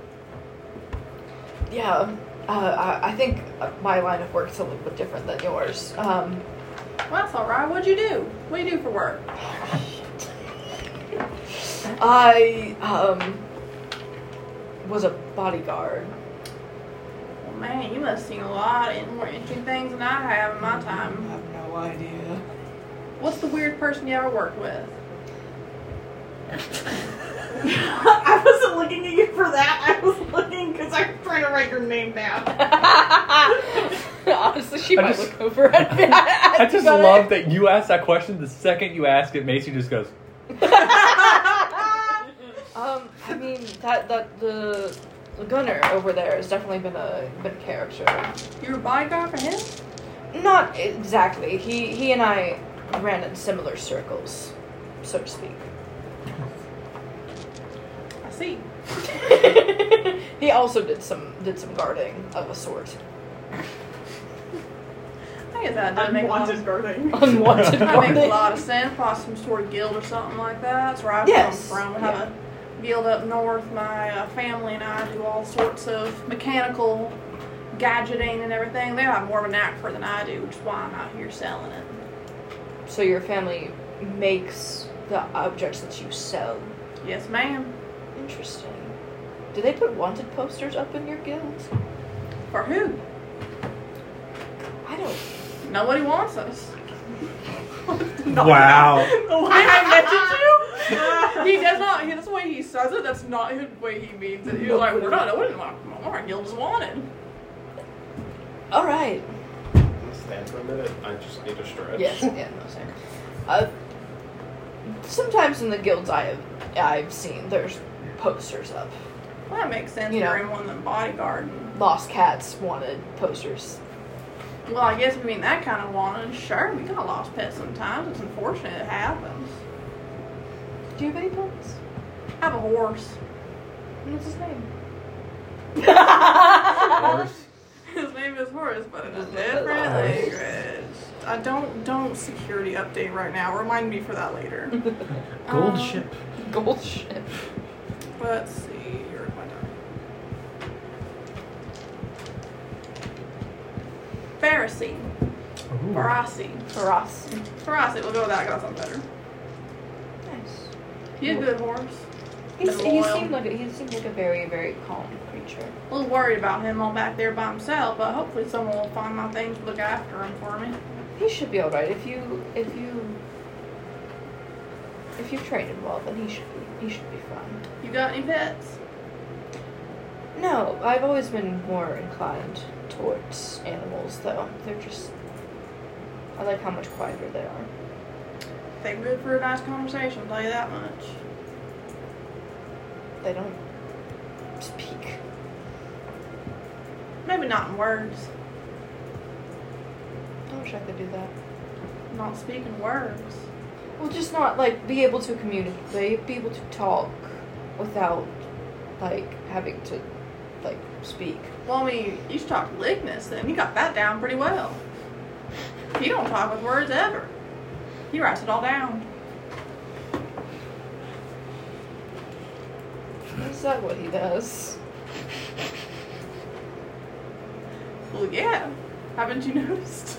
Yeah. I think my line of work is a little bit different than yours. Well, that's all right. What'd you do? What do you do for work? I was a bodyguard. Well, man, you must have seen a lot of more interesting things than I have in my I time. have no idea. What's the weird person you ever worked with? I wasn't looking at you for that. I was looking because I was trying to write your name down. Honestly, she I might just- look over at me. I just love that you asked that question. The second you ask it, Macy just goes, I mean that the gunner over there has definitely been a character. You were a bodyguard for him? Not exactly. He and I ran in similar circles, so to speak. I see. He also did some guarding of a sort. I guess that does make a lot Unwanted of guarding. Unwanted That makes a guarding. lot of sense. Probably some sort of guild or something like that. That's where I Yes. come from. We have a guild up north. My family and I do all sorts of mechanical gadgeting and everything. They have more of a knack for it than I do, which is why I'm out here selling it. So your family makes the objects that you sell. Yes, ma'am. Interesting. Do they put wanted posters up in your guild? For who? I don't. Nobody wants us. Wow. He does not. That's the way he says it. That's not the way he means it. He's like, we're not. Nobody wants. Our guild is wanted. All right. Stand for a minute. I just need to stretch. Yes. Yeah. No, same. Sometimes in the guilds I've seen there's posters up. Well, that makes sense. You You're know. in one of them bodyguard. Lost cats wanted posters. Well, I guess if you mean that kind of wanted. Sure, we got lost pets sometimes. It's unfortunate it happens. Do you have any pets? I have a horse. What's his name? horse. His name is Horace, but in a different language. I don't security update right now. Remind me for that later. Gold ship. Gold ship. Let's see. Here's my time. Pharisee. Ooh. Farasi. For us. Farasi. We'll go with that. I got something better. Nice. He's a good horse. He Been loyal. seemed like a very, very calm creature. A little worried about him all back there by himself, but hopefully someone will find my things to look after him for me. He should be alright. If you train him well, then he should be fine. You got any pets? No, I've always been more inclined towards animals, though. I like how much quieter they are. They're good for a nice conversation, I'll tell you that much. They don't speak. Maybe not in words. I wish I could do that. Not speaking words. Well, just not like be able to communicate, be able to talk without like having to like speak. Well, I mean, you should talk to Lickness then. He got that down pretty well. He don't talk with words ever. He writes it all down. Is that what he does? Well, yeah. Haven't you noticed?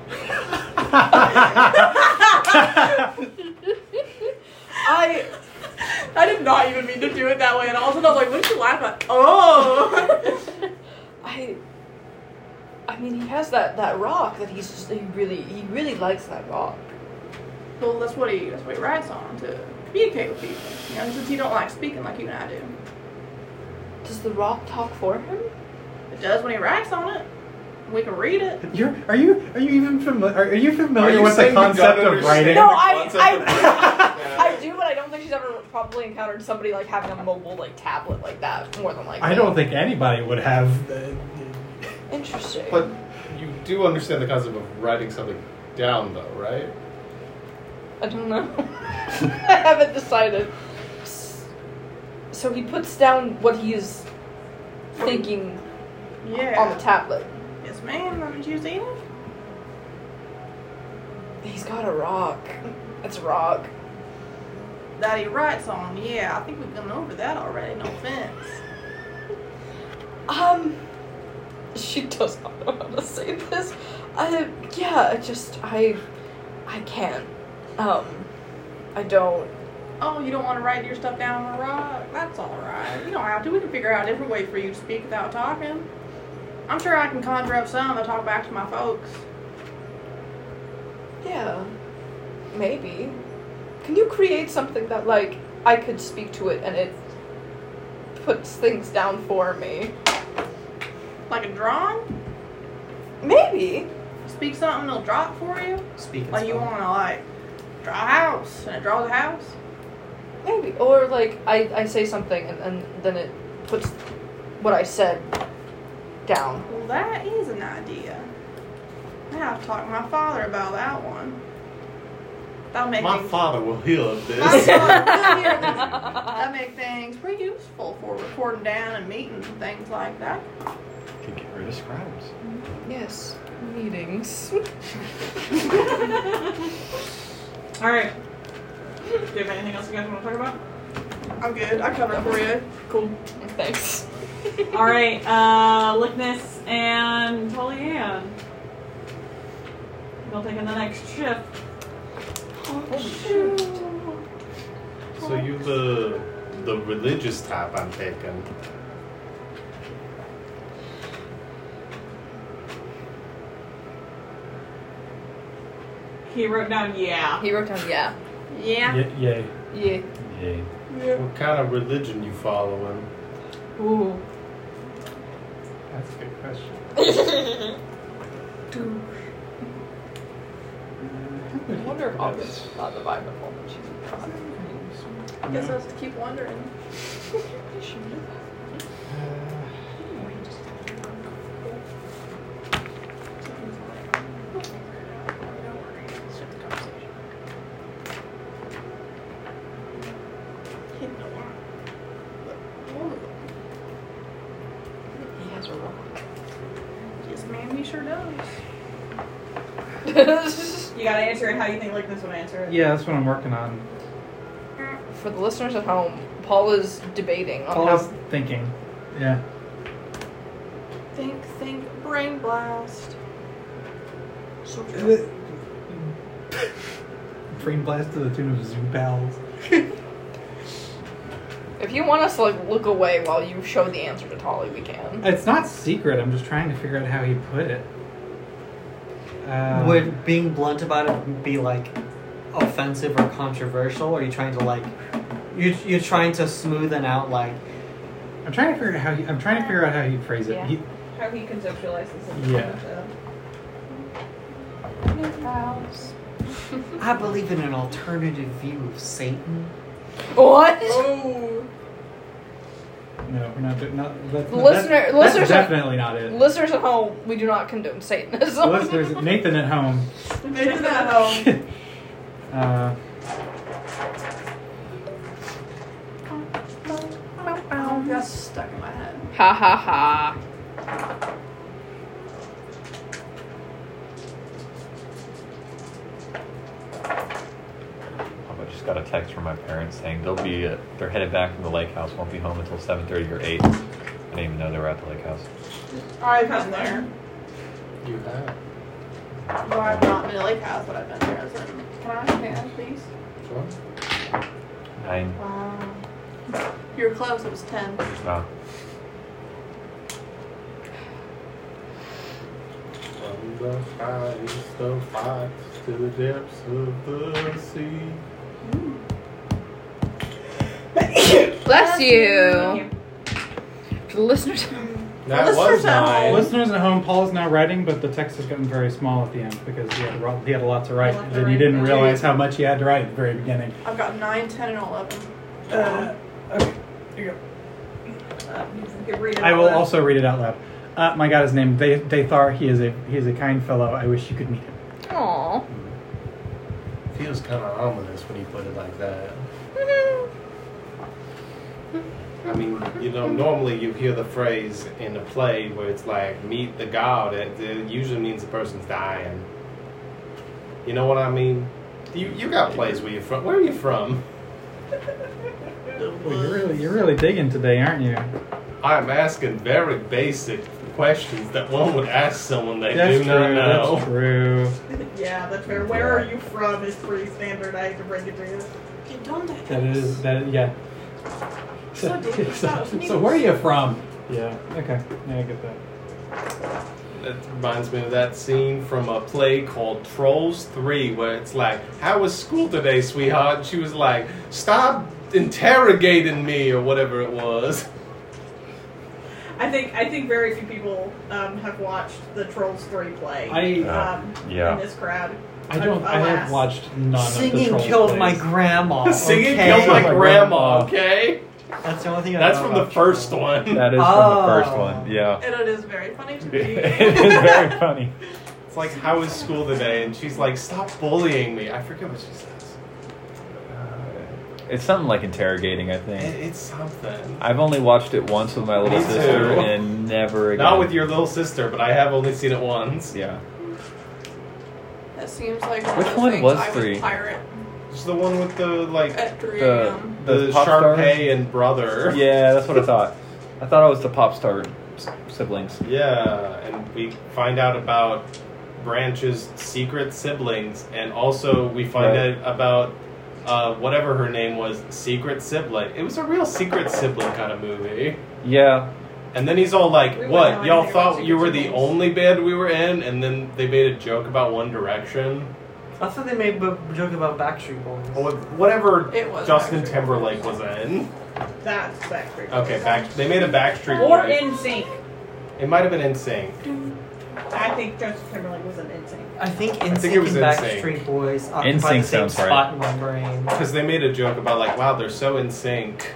I did not even mean to do it that way, and all of a sudden I was like, what did you laugh at? Oh! I mean, he has that rock that he's just, he really likes that rock. Well, that's what he writes on to communicate with people. You know, since he don't like speaking like you and I do. Does the rock talk for him? It does when he writes on it. We can read it. Are you even familiar? Are you familiar Are you with the saying you concept don't of writing? understand? No, the concept I do, but I don't think she's ever probably encountered somebody like having a mobile like tablet like that more than likely. I don't think anybody would have. Interesting. But you do understand the concept of writing something down, though, right? I don't know. I haven't decided. So he puts down what he is thinking Yeah. on the tablet. Yes, ma'am. Haven't you seen it? He's got a rock. It's a rock. That he writes on. Yeah, I think we've gone over that already. No offense. She does not know how to say this. I can't. I don't. Oh, you don't want to write your stuff down on a rock? That's alright. You don't have to. We can figure out a different way for you to speak without talking. I'm sure I can conjure up some to talk back to my folks. Yeah. Maybe. Can you create something that, like, I could speak to it and it puts things down for me? Like a drawing? Maybe. Speak something, it'll draw it for you? Speaking Like you want to, like, draw a house, and it draws a house? Maybe. Or, like, I say something and then it puts what I said down. Well, that is an idea. I have to talk to my father about that one. That'll make My things... father will hear of My this. father will hear this. That'll make things pretty useful for recording down and meetings and things like that. Could get rid of scribes. Yes. Meetings. Alright. Do you have anything else you guys want to talk about? I'm good. I covered it for you. Cool. Thanks. Alright, Lickness and Polyanne. They'll take in the next shift. Oh, shoot. So you the religious type, I'm taking. He wrote down yeah. He wrote down yeah. Yeah. Yay. Yeah. Yay. What kind of religion you following? Ooh. That's a good question. I wonder if August got the vibe of all that she's trying. I guess I have to keep wondering. He has a rock. Yes, ma'am, he sure does. You gotta answer it how you think Lickness would answer it. Yeah, that's what I'm working on. For the listeners at home, Paul is debating on Paul's how. thinking. Yeah. Think, brain blast. So Brain blast to the tune of Zoo Pals. If you want us to like look away while you show the answer to Tolly, we can. It's not secret. I'm just trying to figure out how he put it. Would being blunt about it be like offensive or controversial? Or are you trying to like you're trying to smoothen out like? I'm trying to figure out how he phrase it. Yeah. How he conceptualizes it. Yeah. I believe in an alternative view of Satan. What? Oh. No, we're not. That's, Listeners that's at- definitely not it. Listeners at home, we do not condone Satanism. Listeners, Nathan at home. Nathan at home. Oh, that's stuck in my head. Ha ha ha. I just got a text from my parents saying they're headed back from the lake house, won't be home until 7:30 or 8. I didn't even know they were at the lake house. I've been there. You have. Well, I've not been to Lake House, but I've been there. As in, can I have that, please? Sure. 9. Wow. You were close. It was 10. Wow. From the highest of heights to the depths of the sea. Bless you. For the listeners. That listeners was at 9. Listeners at home, Paul is now writing, but the text has gotten very small at the end because he had a lot to write, and then he didn't realize how much he had to write at the very beginning. I've got 9, 10, and 11. Okay, here you You can read it go. I will out loud. also read it out loud. My God is named Dathar. He is a kind fellow. I wish you could meet him. Aww. Feels kind of ominous when you put it like that. I mean, normally you hear the phrase in a play where it's like, meet the god. It usually means the person's dying. You know what I mean? You got plays where you're from. Where are you from? Well, you're really digging today, aren't you? I'm asking very basic questions that one would ask someone they That's do not know. That's true. Yeah, that's fair. Where are you from is pretty standard. I hate to break it to you. You don't do That is yeah. So deep. So where are you from? Yeah. Okay. Yeah, I get that. That reminds me of that scene from a play called Trolls 3 where it's like, how was school today, sweetheart? And she was like, stop interrogating me, or whatever it was. I think very few people have watched the Trolls 3 play. Yeah. In this crowd. I don't. I have watched none of the Singing Trolls killed plays. my grandma. Singing okay? killed my My grandma, grandma. okay? That's the only thing I That's know from the about first Trolls. one. That is from the first one. Yeah. And it is very funny to me. It is very funny. It's like, how was school today? And she's like, stop bullying me. I forget what she says. It's something like interrogating, I think. It's something. I've only watched it once with my little Me sister too. and never again. Not with your little sister, but I have only seen it once. Yeah. That seems like Which of those one things was I would 3? pirate It's the one with the, like, at 3 The- a.m. the Pop Stars? Sharpay and brother. Yeah, that's what I thought. I thought it was the pop star siblings. Yeah, and we find out about Branch's secret siblings, and also we find Right. out about whatever her name was, secret sibling. It was a real secret sibling kind of movie. Yeah. And then he's all like, We wouldn't what, know y'all anything about thought you secret were the siblings." only band we were in? And then they made a joke about One Direction. I thought they made a joke about Backstreet Boys. Or whatever It was Justin Backstreet Timberlake was in. That's Backstreet. Okay, they made a Backstreet Or Boy. NSYNC. It might have been NSYNC. I think Justin Timberlake was an NSYNC. I think think it NSYNC was and NSYNC. Backstreet Boys occupy NSYNC the same sounds right. spot in my brain. Because they made a joke about, like, wow, they're so in sync.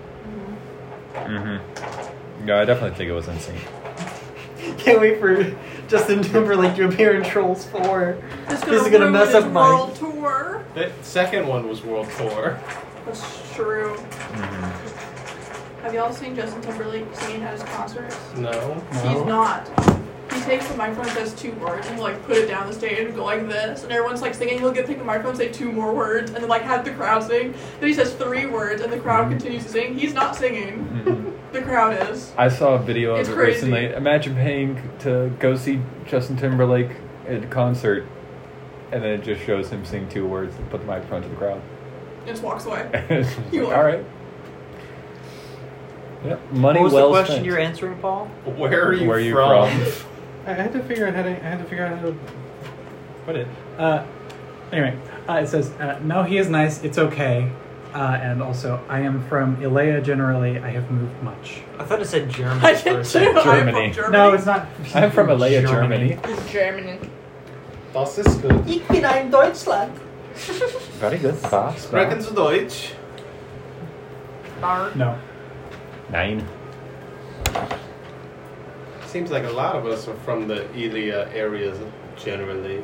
Mm-hmm. Yeah, I definitely think it was insane. Can't wait for Justin Timberlake to appear in Trolls 4. This This is gonna ruin mess his up my- world tour. The second one was World Tour. That's true. Mm-hmm. Have y'all seen Justin Timberlake singing at his concerts? No. He's not. He takes the microphone and says 2 words and he'll like put it down the stage and go like this, and everyone's like singing. He'll take the microphone, say 2 more words, and then like have the crowd sing. Then he says 3 words and the crowd continues to sing. He's not singing. Mm-hmm. The crowd is. I saw a video of It's it crazy. recently. Imagine paying to go see Justin Timberlake at a concert, and then it just shows him sing 2 words and put the microphone to the crowd. And just walks away. It's just You like, are. all right. Yep. Money What was well the question spent. you're answering, Paul? Where are you Where are you from? I had to figure out how to put it. Anyway, it says, no, he is nice. It's okay. And also, I am from Ilea generally. I have moved much. I thought it said Germany I for did a too. second. I'm Germany. from Germany. No, it's not. I'm from Alea, Germany. Germany. Das ist gut. Ich bin ein Deutschland. Very good. Fast. Sprechen Sie Deutsch? Darn. No. 9. Seems like a lot of us are from the Elia areas generally.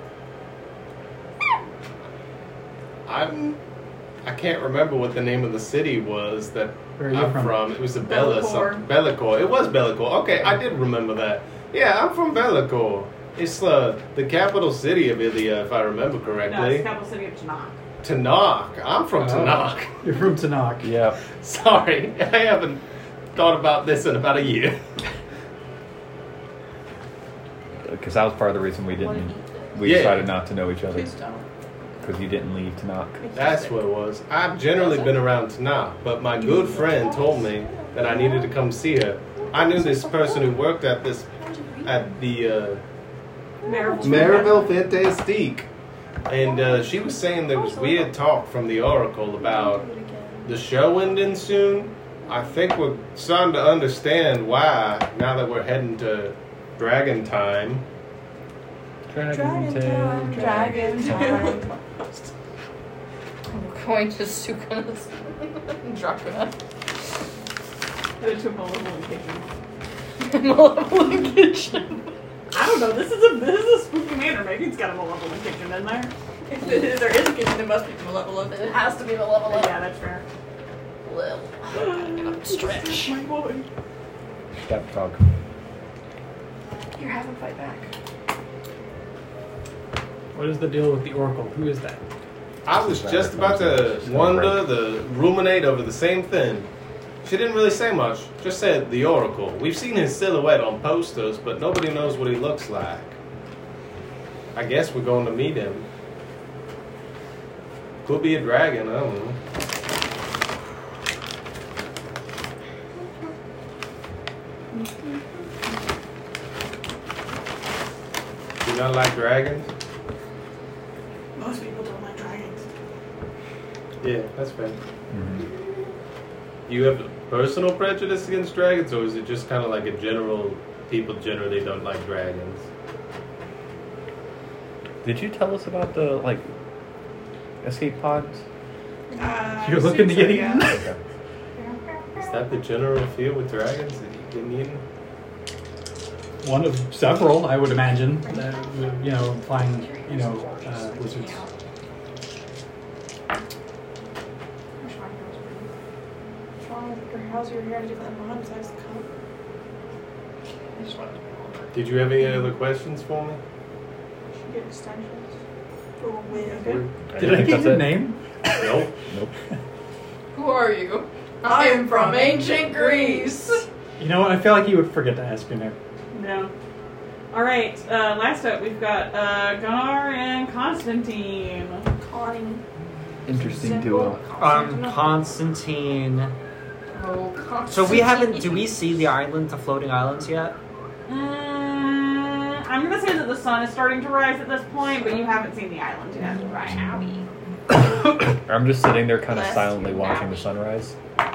I can't remember what the name of the city was that Where are you I'm from? from. It was the Bella Bellacore. something. Bellacore. It was Bellacore. Okay, I did remember that. Yeah, I'm from Bellacore. It's the capital city of Ilia, if I remember No, it's correctly. the capital city of Tanakh. Tanakh. I'm from Tanakh. You're from Tanakh. Yeah. Sorry, I haven't thought about this in about a year. Because that was part of the reason we Yeah. decided not to know each other. Please don't. Because you didn't leave Tanakh. That's what it was. I've generally been around Tanakh, but my good friend told me that I needed to come see her. I knew this person who worked at the Maryville Fantastique, and she was saying there was weird talk from the Oracle about the show ending soon. I think we're starting to understand why now that we're heading to Dragon Time. Dragon Tail. Dragon time. I'm going to Sukuna's Dracula. Headed to a malevolent kitchen. Malevolent kitchen. I don't know. This is a spooky manor. Maybe it's got a malevolent kitchen in there. If there is a kitchen, it must be malevolent. It has to be the level up. Yeah, that's fair. Stretch. My boy. Step talk. You're having fight back. What is the deal with the Oracle? Who is that? I was just about to ruminate over the same thing. She didn't really say much, just said the Oracle. We've seen his silhouette on posters, but nobody knows what he looks like. I guess we're going to meet him. Could be a dragon, I don't know. Do you not like dragons? Most people don't like dragons. Yeah, that's fair. Mm-hmm. You have a personal prejudice against dragons, or is it just kind of like a general, people generally don't like dragons? Did you tell us about the, like, escape pods? You're looking to get eaten? eaten? Okay. Is that the general feel with dragons, that you get eaten? One of several, I would imagine. Implying, lizards. How's your hair different than mine besides the color? I just wanted to know. Did you have any other questions for me? Should get extensions for a wig. Did I think get that's your it. name? Nope. Nope. Who are you? I am from ancient Greece. You know what? I feel like you would forget to ask your name. No. All right. Last up, we've got Gunnar and Constantine. Connie. Interesting duo. Constantine. Oh, So we haven't. Do we see the island, the floating islands yet? I'm gonna say that the sun is starting to rise at this point, but you haven't seen the island yet. Right, Howie. I'm just sitting there kind of Bless silently you, watching the Howie. sunrise.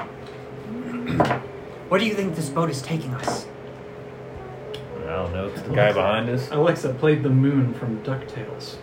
Where do you think this boat is taking us? I don't know. It's the guy behind us. Alexa played the moon from DuckTales.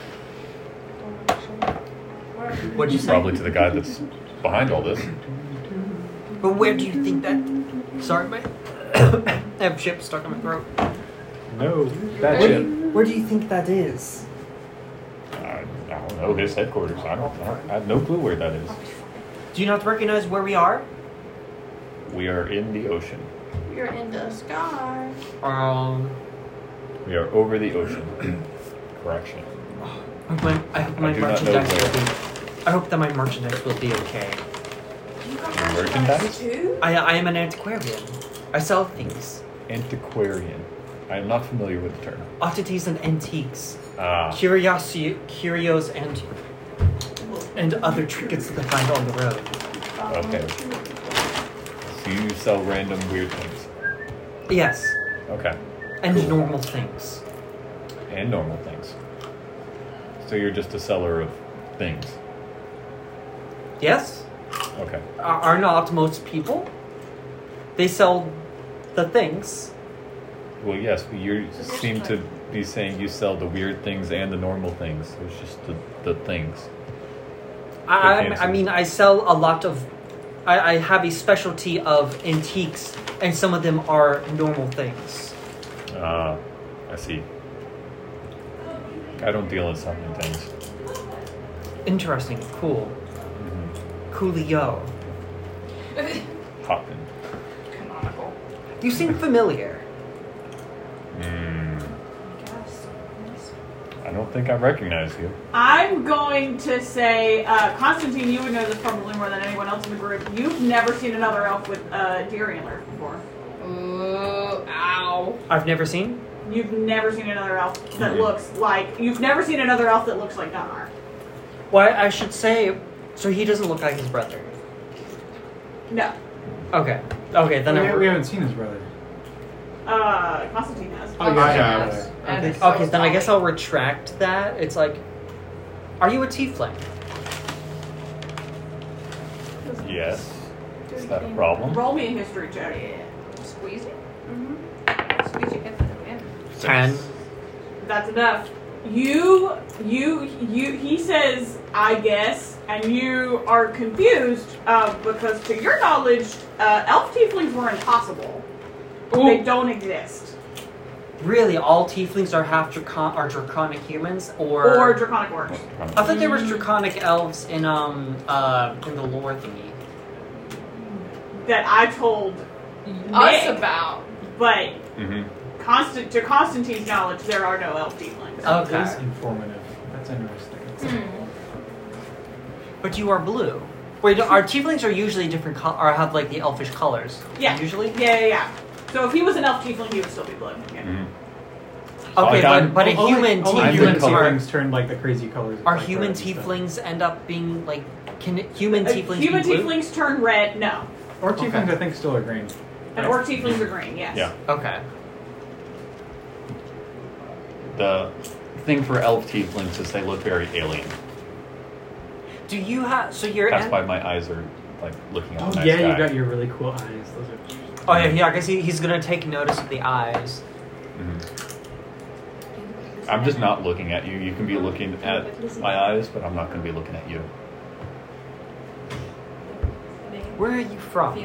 What'd you say? Probably to the guy that's behind all this. But where do you think that? Sorry, mate. I have chips stuck in my throat. No, that Where, ship. where do you think that is? I don't know his headquarters. I have no clue where that is. Do you not recognize where we are? We are in the ocean. We're in the sky. We are over the ocean. Correction. I hope my I do not know merchandise where. will be. I hope that my merchandise will be okay. You got Your merchandise? too? I am an antiquarian. I sell things, Antiquarian. I am not familiar with the term. oddities and antiques, Ah, curios and other trinkets that I find on the road. okay. So you sell random weird things. Yes, Okay. and normal things. And normal things. So you're just a seller of things. Yes, Okay. are not most people? They sell the things. Well, yes, but you seem to be saying you sell the weird things and the normal things. It's just the things. I mean, I sell a lot of I have a specialty of antiques, and some of them are normal things. I see. I don't deal in so many things. Interesting. Cool. Coolio. Hopping. Canonical. You seem familiar. I don't think I recognize you. I'm going to say, Constantine, you would know this probably more than anyone else in the group. You've never seen another elf with deer antlers before. Ooh, ow. I've never seen. You've never seen another elf that looks like. You've never seen another elf that looks like Gunnar. Well, I should say. So he doesn't look like his brother. No. Okay. Okay, then we haven't seen his brother. Constantine has. Oh, yeah. And so Okay, is then I guess Ollie. I'll retract that. It's like, are you a tiefling? Yes. Is that a problem? Roll me a history check. Squeezy? Mm-hmm. Squeezy gets the win. 10. That's enough. He says, I guess, and you are confused because, to your knowledge, elf tieflings were impossible. They don't exist. Really, all tieflings are draconic humans, or Or draconic orcs. I thought there was draconic elves in the lore thingy. That I told Us Nick, about. but Mm-hmm. to Constantine's knowledge, there are no elf tieflings. That is Okay, informative. That's interesting. but you are blue. Wait, our tieflings are usually different or have like the elfish colors. Yeah. Usually. Yeah. So if he was an elf tiefling, he would still be blue. Yeah. Mm-hmm. Okay, Like, but a human Only I'm human the color. tieflings turn like the crazy colors. of, are like, human red and stuff. tieflings end up being like? Can human tieflings Human be blue? tieflings turn red. No. Or tieflings, Okay. I think, still are green. And orc tieflings are green. Yes. Yeah. Okay. The thing for elf tieflings is they look very alien. Do you have? So you're. That's why my eyes are like looking at Oh the nice yeah, guy. you got your really cool eyes. Those are. Oh yeah. I guess he's gonna take notice of the eyes. Mhm. I'm just not looking at you. You can be looking at my eyes, but I'm not going to be looking at you. Where are you from?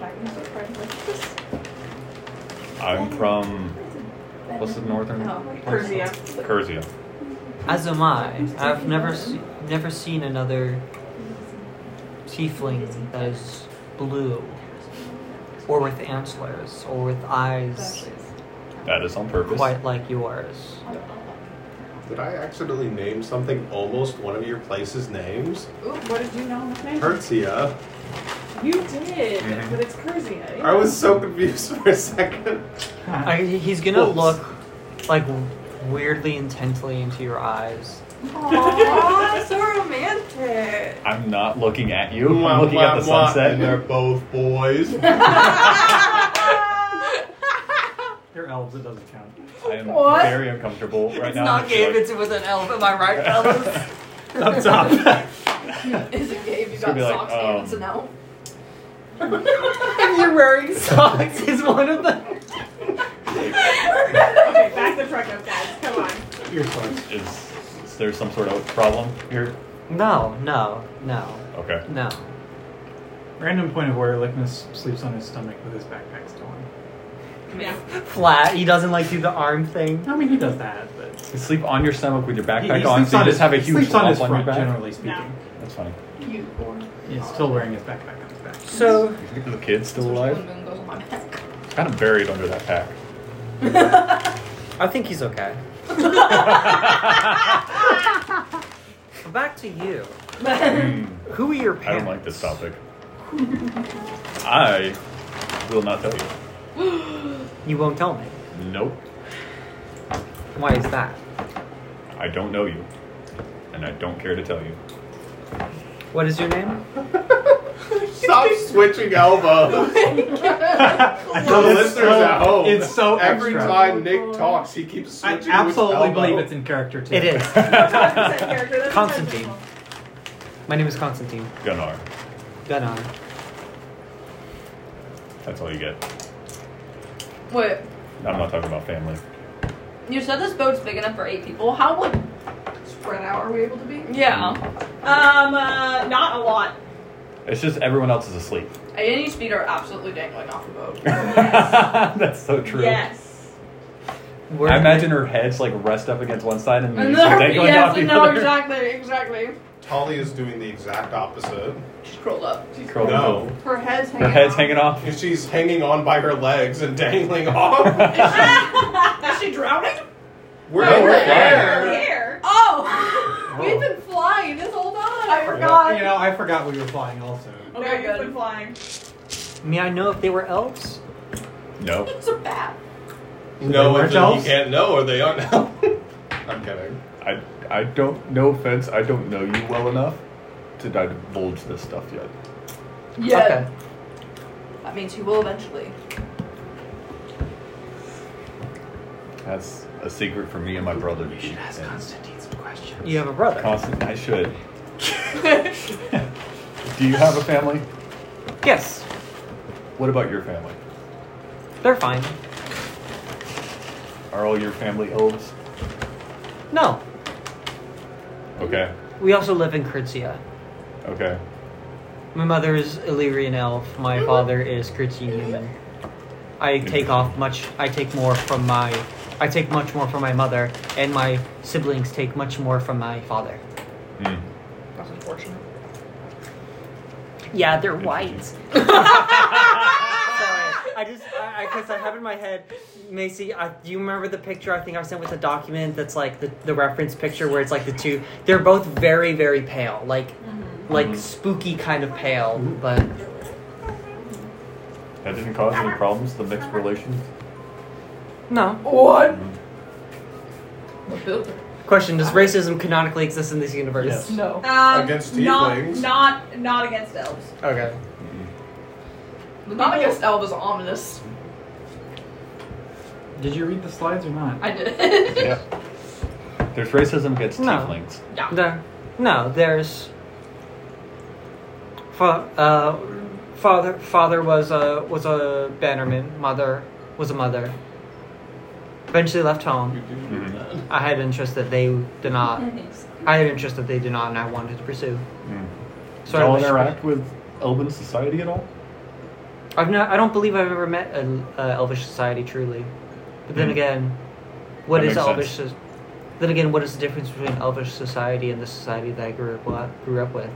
I'm from what's the northern? Persia. Cursia. As am I. I've never seen another tiefling that is blue, or with antlers, or with eyes That is on purpose. quite like yours. Did I accidentally name something almost one of your place's names? Ooh, what did you know in the name? Hertzia. You did, Mhm. but it's Curzia. I was so confused for a second. He's gonna Oops. look like weirdly intently into your eyes. Aww, so romantic. I'm not looking at you. I'm looking at the sunset. And they're both boys. They're elves. It doesn't count. I am What? very uncomfortable right It's now. not I feel gay like- if it's with an elf, am I right, fellas? Thumbs up. Is it gay if you It's got gonna be like, socks and it's an elf? If you're wearing socks is one of them. Okay, back the truck up, guys. Come on. Your socks. Is there some sort of problem here? No. Okay. Random point of order. Lickness sleeps on his stomach with his backpack still on. Yeah. Flat. He doesn't like do the arm thing. I mean, he does that, but You sleep on your stomach with your backpack he on, sleeps so you on just have a he huge sleeps on his lump on your front, back. generally speaking. No. That's funny. He's still wearing his backpack on his back. So, Is the kid still Especially alive? when Moon goes on my back. It's kind of buried under that pack. I think he's okay. Back to you. Who are your I parents? don't like this topic. I will not tell you. You won't tell me. Nope. Why is that? I don't know you. And I don't care to tell you. What is your name? Stop switching elbows. The listeners at home. It's so Every extra. time Nick talks, he keeps I switching. absolutely which believe elbow. it's in character too. It is. Character, that's Constantine. intentional. My name is Constantine. Gunnar. Gunnar. That's all you get. Wait, I'm not talking about family. you said this boat's big enough for 8 people. How would? Spread out, are we able to be? Yeah. Not a lot. It's just everyone else is asleep. Aeni's feet are absolutely dangling off the boat. That's so true. Yes. I imagine her head's like rest up against one side and And she's then dangling yes, off the no, other. exactly. Tali is doing the exact opposite. She's curled up. She's curled No. up. Her head's hanging Her head's off. hanging off. And she's hanging on by her legs and dangling off. Is she drowning? We're No, in we're the flying. air. Here. Oh! We've been flying this whole time. I forgot. You know, I forgot we were flying also. Okay, Very you've good. been flying. May I know if they were elves? No. It's a bat. No, They if weren't you elves? can't know or they aren't elves. I'm kidding. I don't, no offense, I don't know you well enough to divulge this stuff yet. Yeah. Okay. That means he will eventually. That's a secret for me and my brother. You should ask And Constantine some questions. You have a brother. Constant, I should. Do you have a family? Yes. What about your family? They're fine. Are all your family elves? No. Okay. We also live in Kritsia. Okay. My mother is Illyrian elf. My father is Kritsian human. I take much more from my mother, and my siblings take much more from my father. Hmm. That's unfortunate. Yeah, they're white. Sorry, because I have in my head, Macy, do you remember the picture I think I sent with the document that's like the reference picture where it's like the two, they're both very, very pale, like spooky kind of pale, but That didn't cause any problems, the mixed relations? no. What? The builder. Question, does racism canonically exist in this universe? Yes. No. Against not, tieflings. not against elves. Okay. Not against elves is ominous. Did you read the slides or not? I did. Yeah. There's racism against No. tieflings. Yeah. There's father was a bannerman, mother was a mother. Eventually left home. Mhm. I had interest that they did not. I had interest that they did not, and I wanted to pursue. Mm. So Do y'all I was- interact with Elven society at all? I don't believe I've ever met an Elvish society truly. But then Hmm. again, what That is makes Elvish? sense. Then again, what is the difference between Elvish society and the society that I grew up with?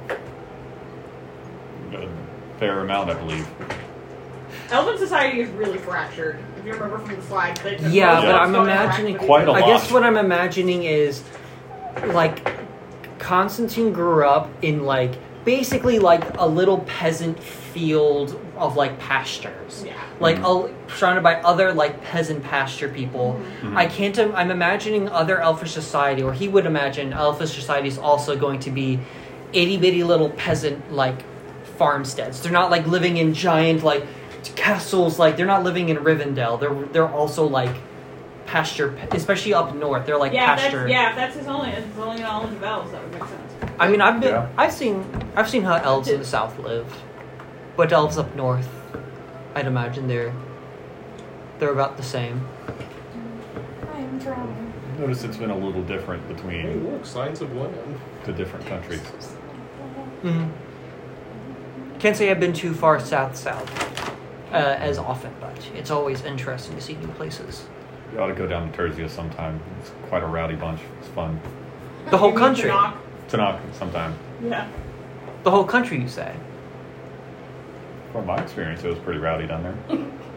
A fair amount, I believe. Elven society is really fractured. If you remember from the slides, they took Yeah, most but of I'm those imagining fractured quite a I lot. guess what I'm imagining is, like, Constantine grew up in, like, basically, like, a little peasant field of, like, pastures. Yeah. Like, surrounded by other, like, peasant pasture people. Mhm. I'm imagining other Elfish society, or he would imagine Elfish society is also going to be itty-bitty little peasant, like, farmsteads. They're not, like, living in giant, like, castles. Like, they're not living in Rivendell. They're also, like, pasture, especially up north. They're, like, pasture. If that's his only knowledge of elves, that would make sense. I mean, Yeah. I've seen how elves in the south live, but elves up north, I'd imagine they're about the same. I'm drowning. Notice it's been a little different Hey, between look, signs of land. the different countries. Mm-hmm. Can't say I've been too far south as often, but it's always interesting to see new places. You ought to go down to Terzia sometime. It's quite a rowdy bunch. It's fun. The whole You need country, to knock. Tanakh sometime. Yeah. the whole country, you say? From my experience, it was pretty rowdy down there.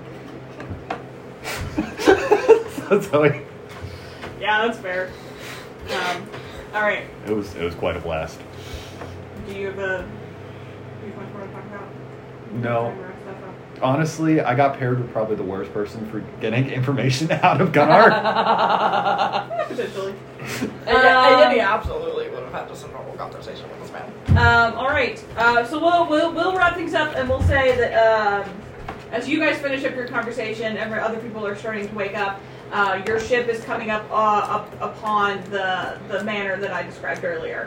So Yeah, that's fair. All right. it was quite a blast. Do you have much more to talk about? No. Trying to wrap stuff up. Honestly, I got paired with probably the worst person for getting information out of Gunnar. Potentially. And yeah, absolutely would have had just a normal conversation with this man. All right. So we'll wrap things up, and we'll say that as you guys finish up your conversation, other people are starting to wake up. Your ship is coming up upon the manor that I described earlier,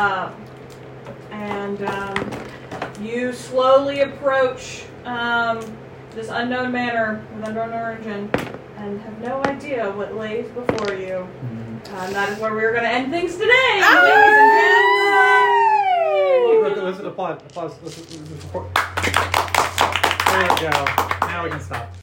and you slowly approach this unknown manor with unknown origin, and have no idea what lays before you. That is where we're going to end things today, ladies and gents. Applause. Let's record. There we go. Now we can stop.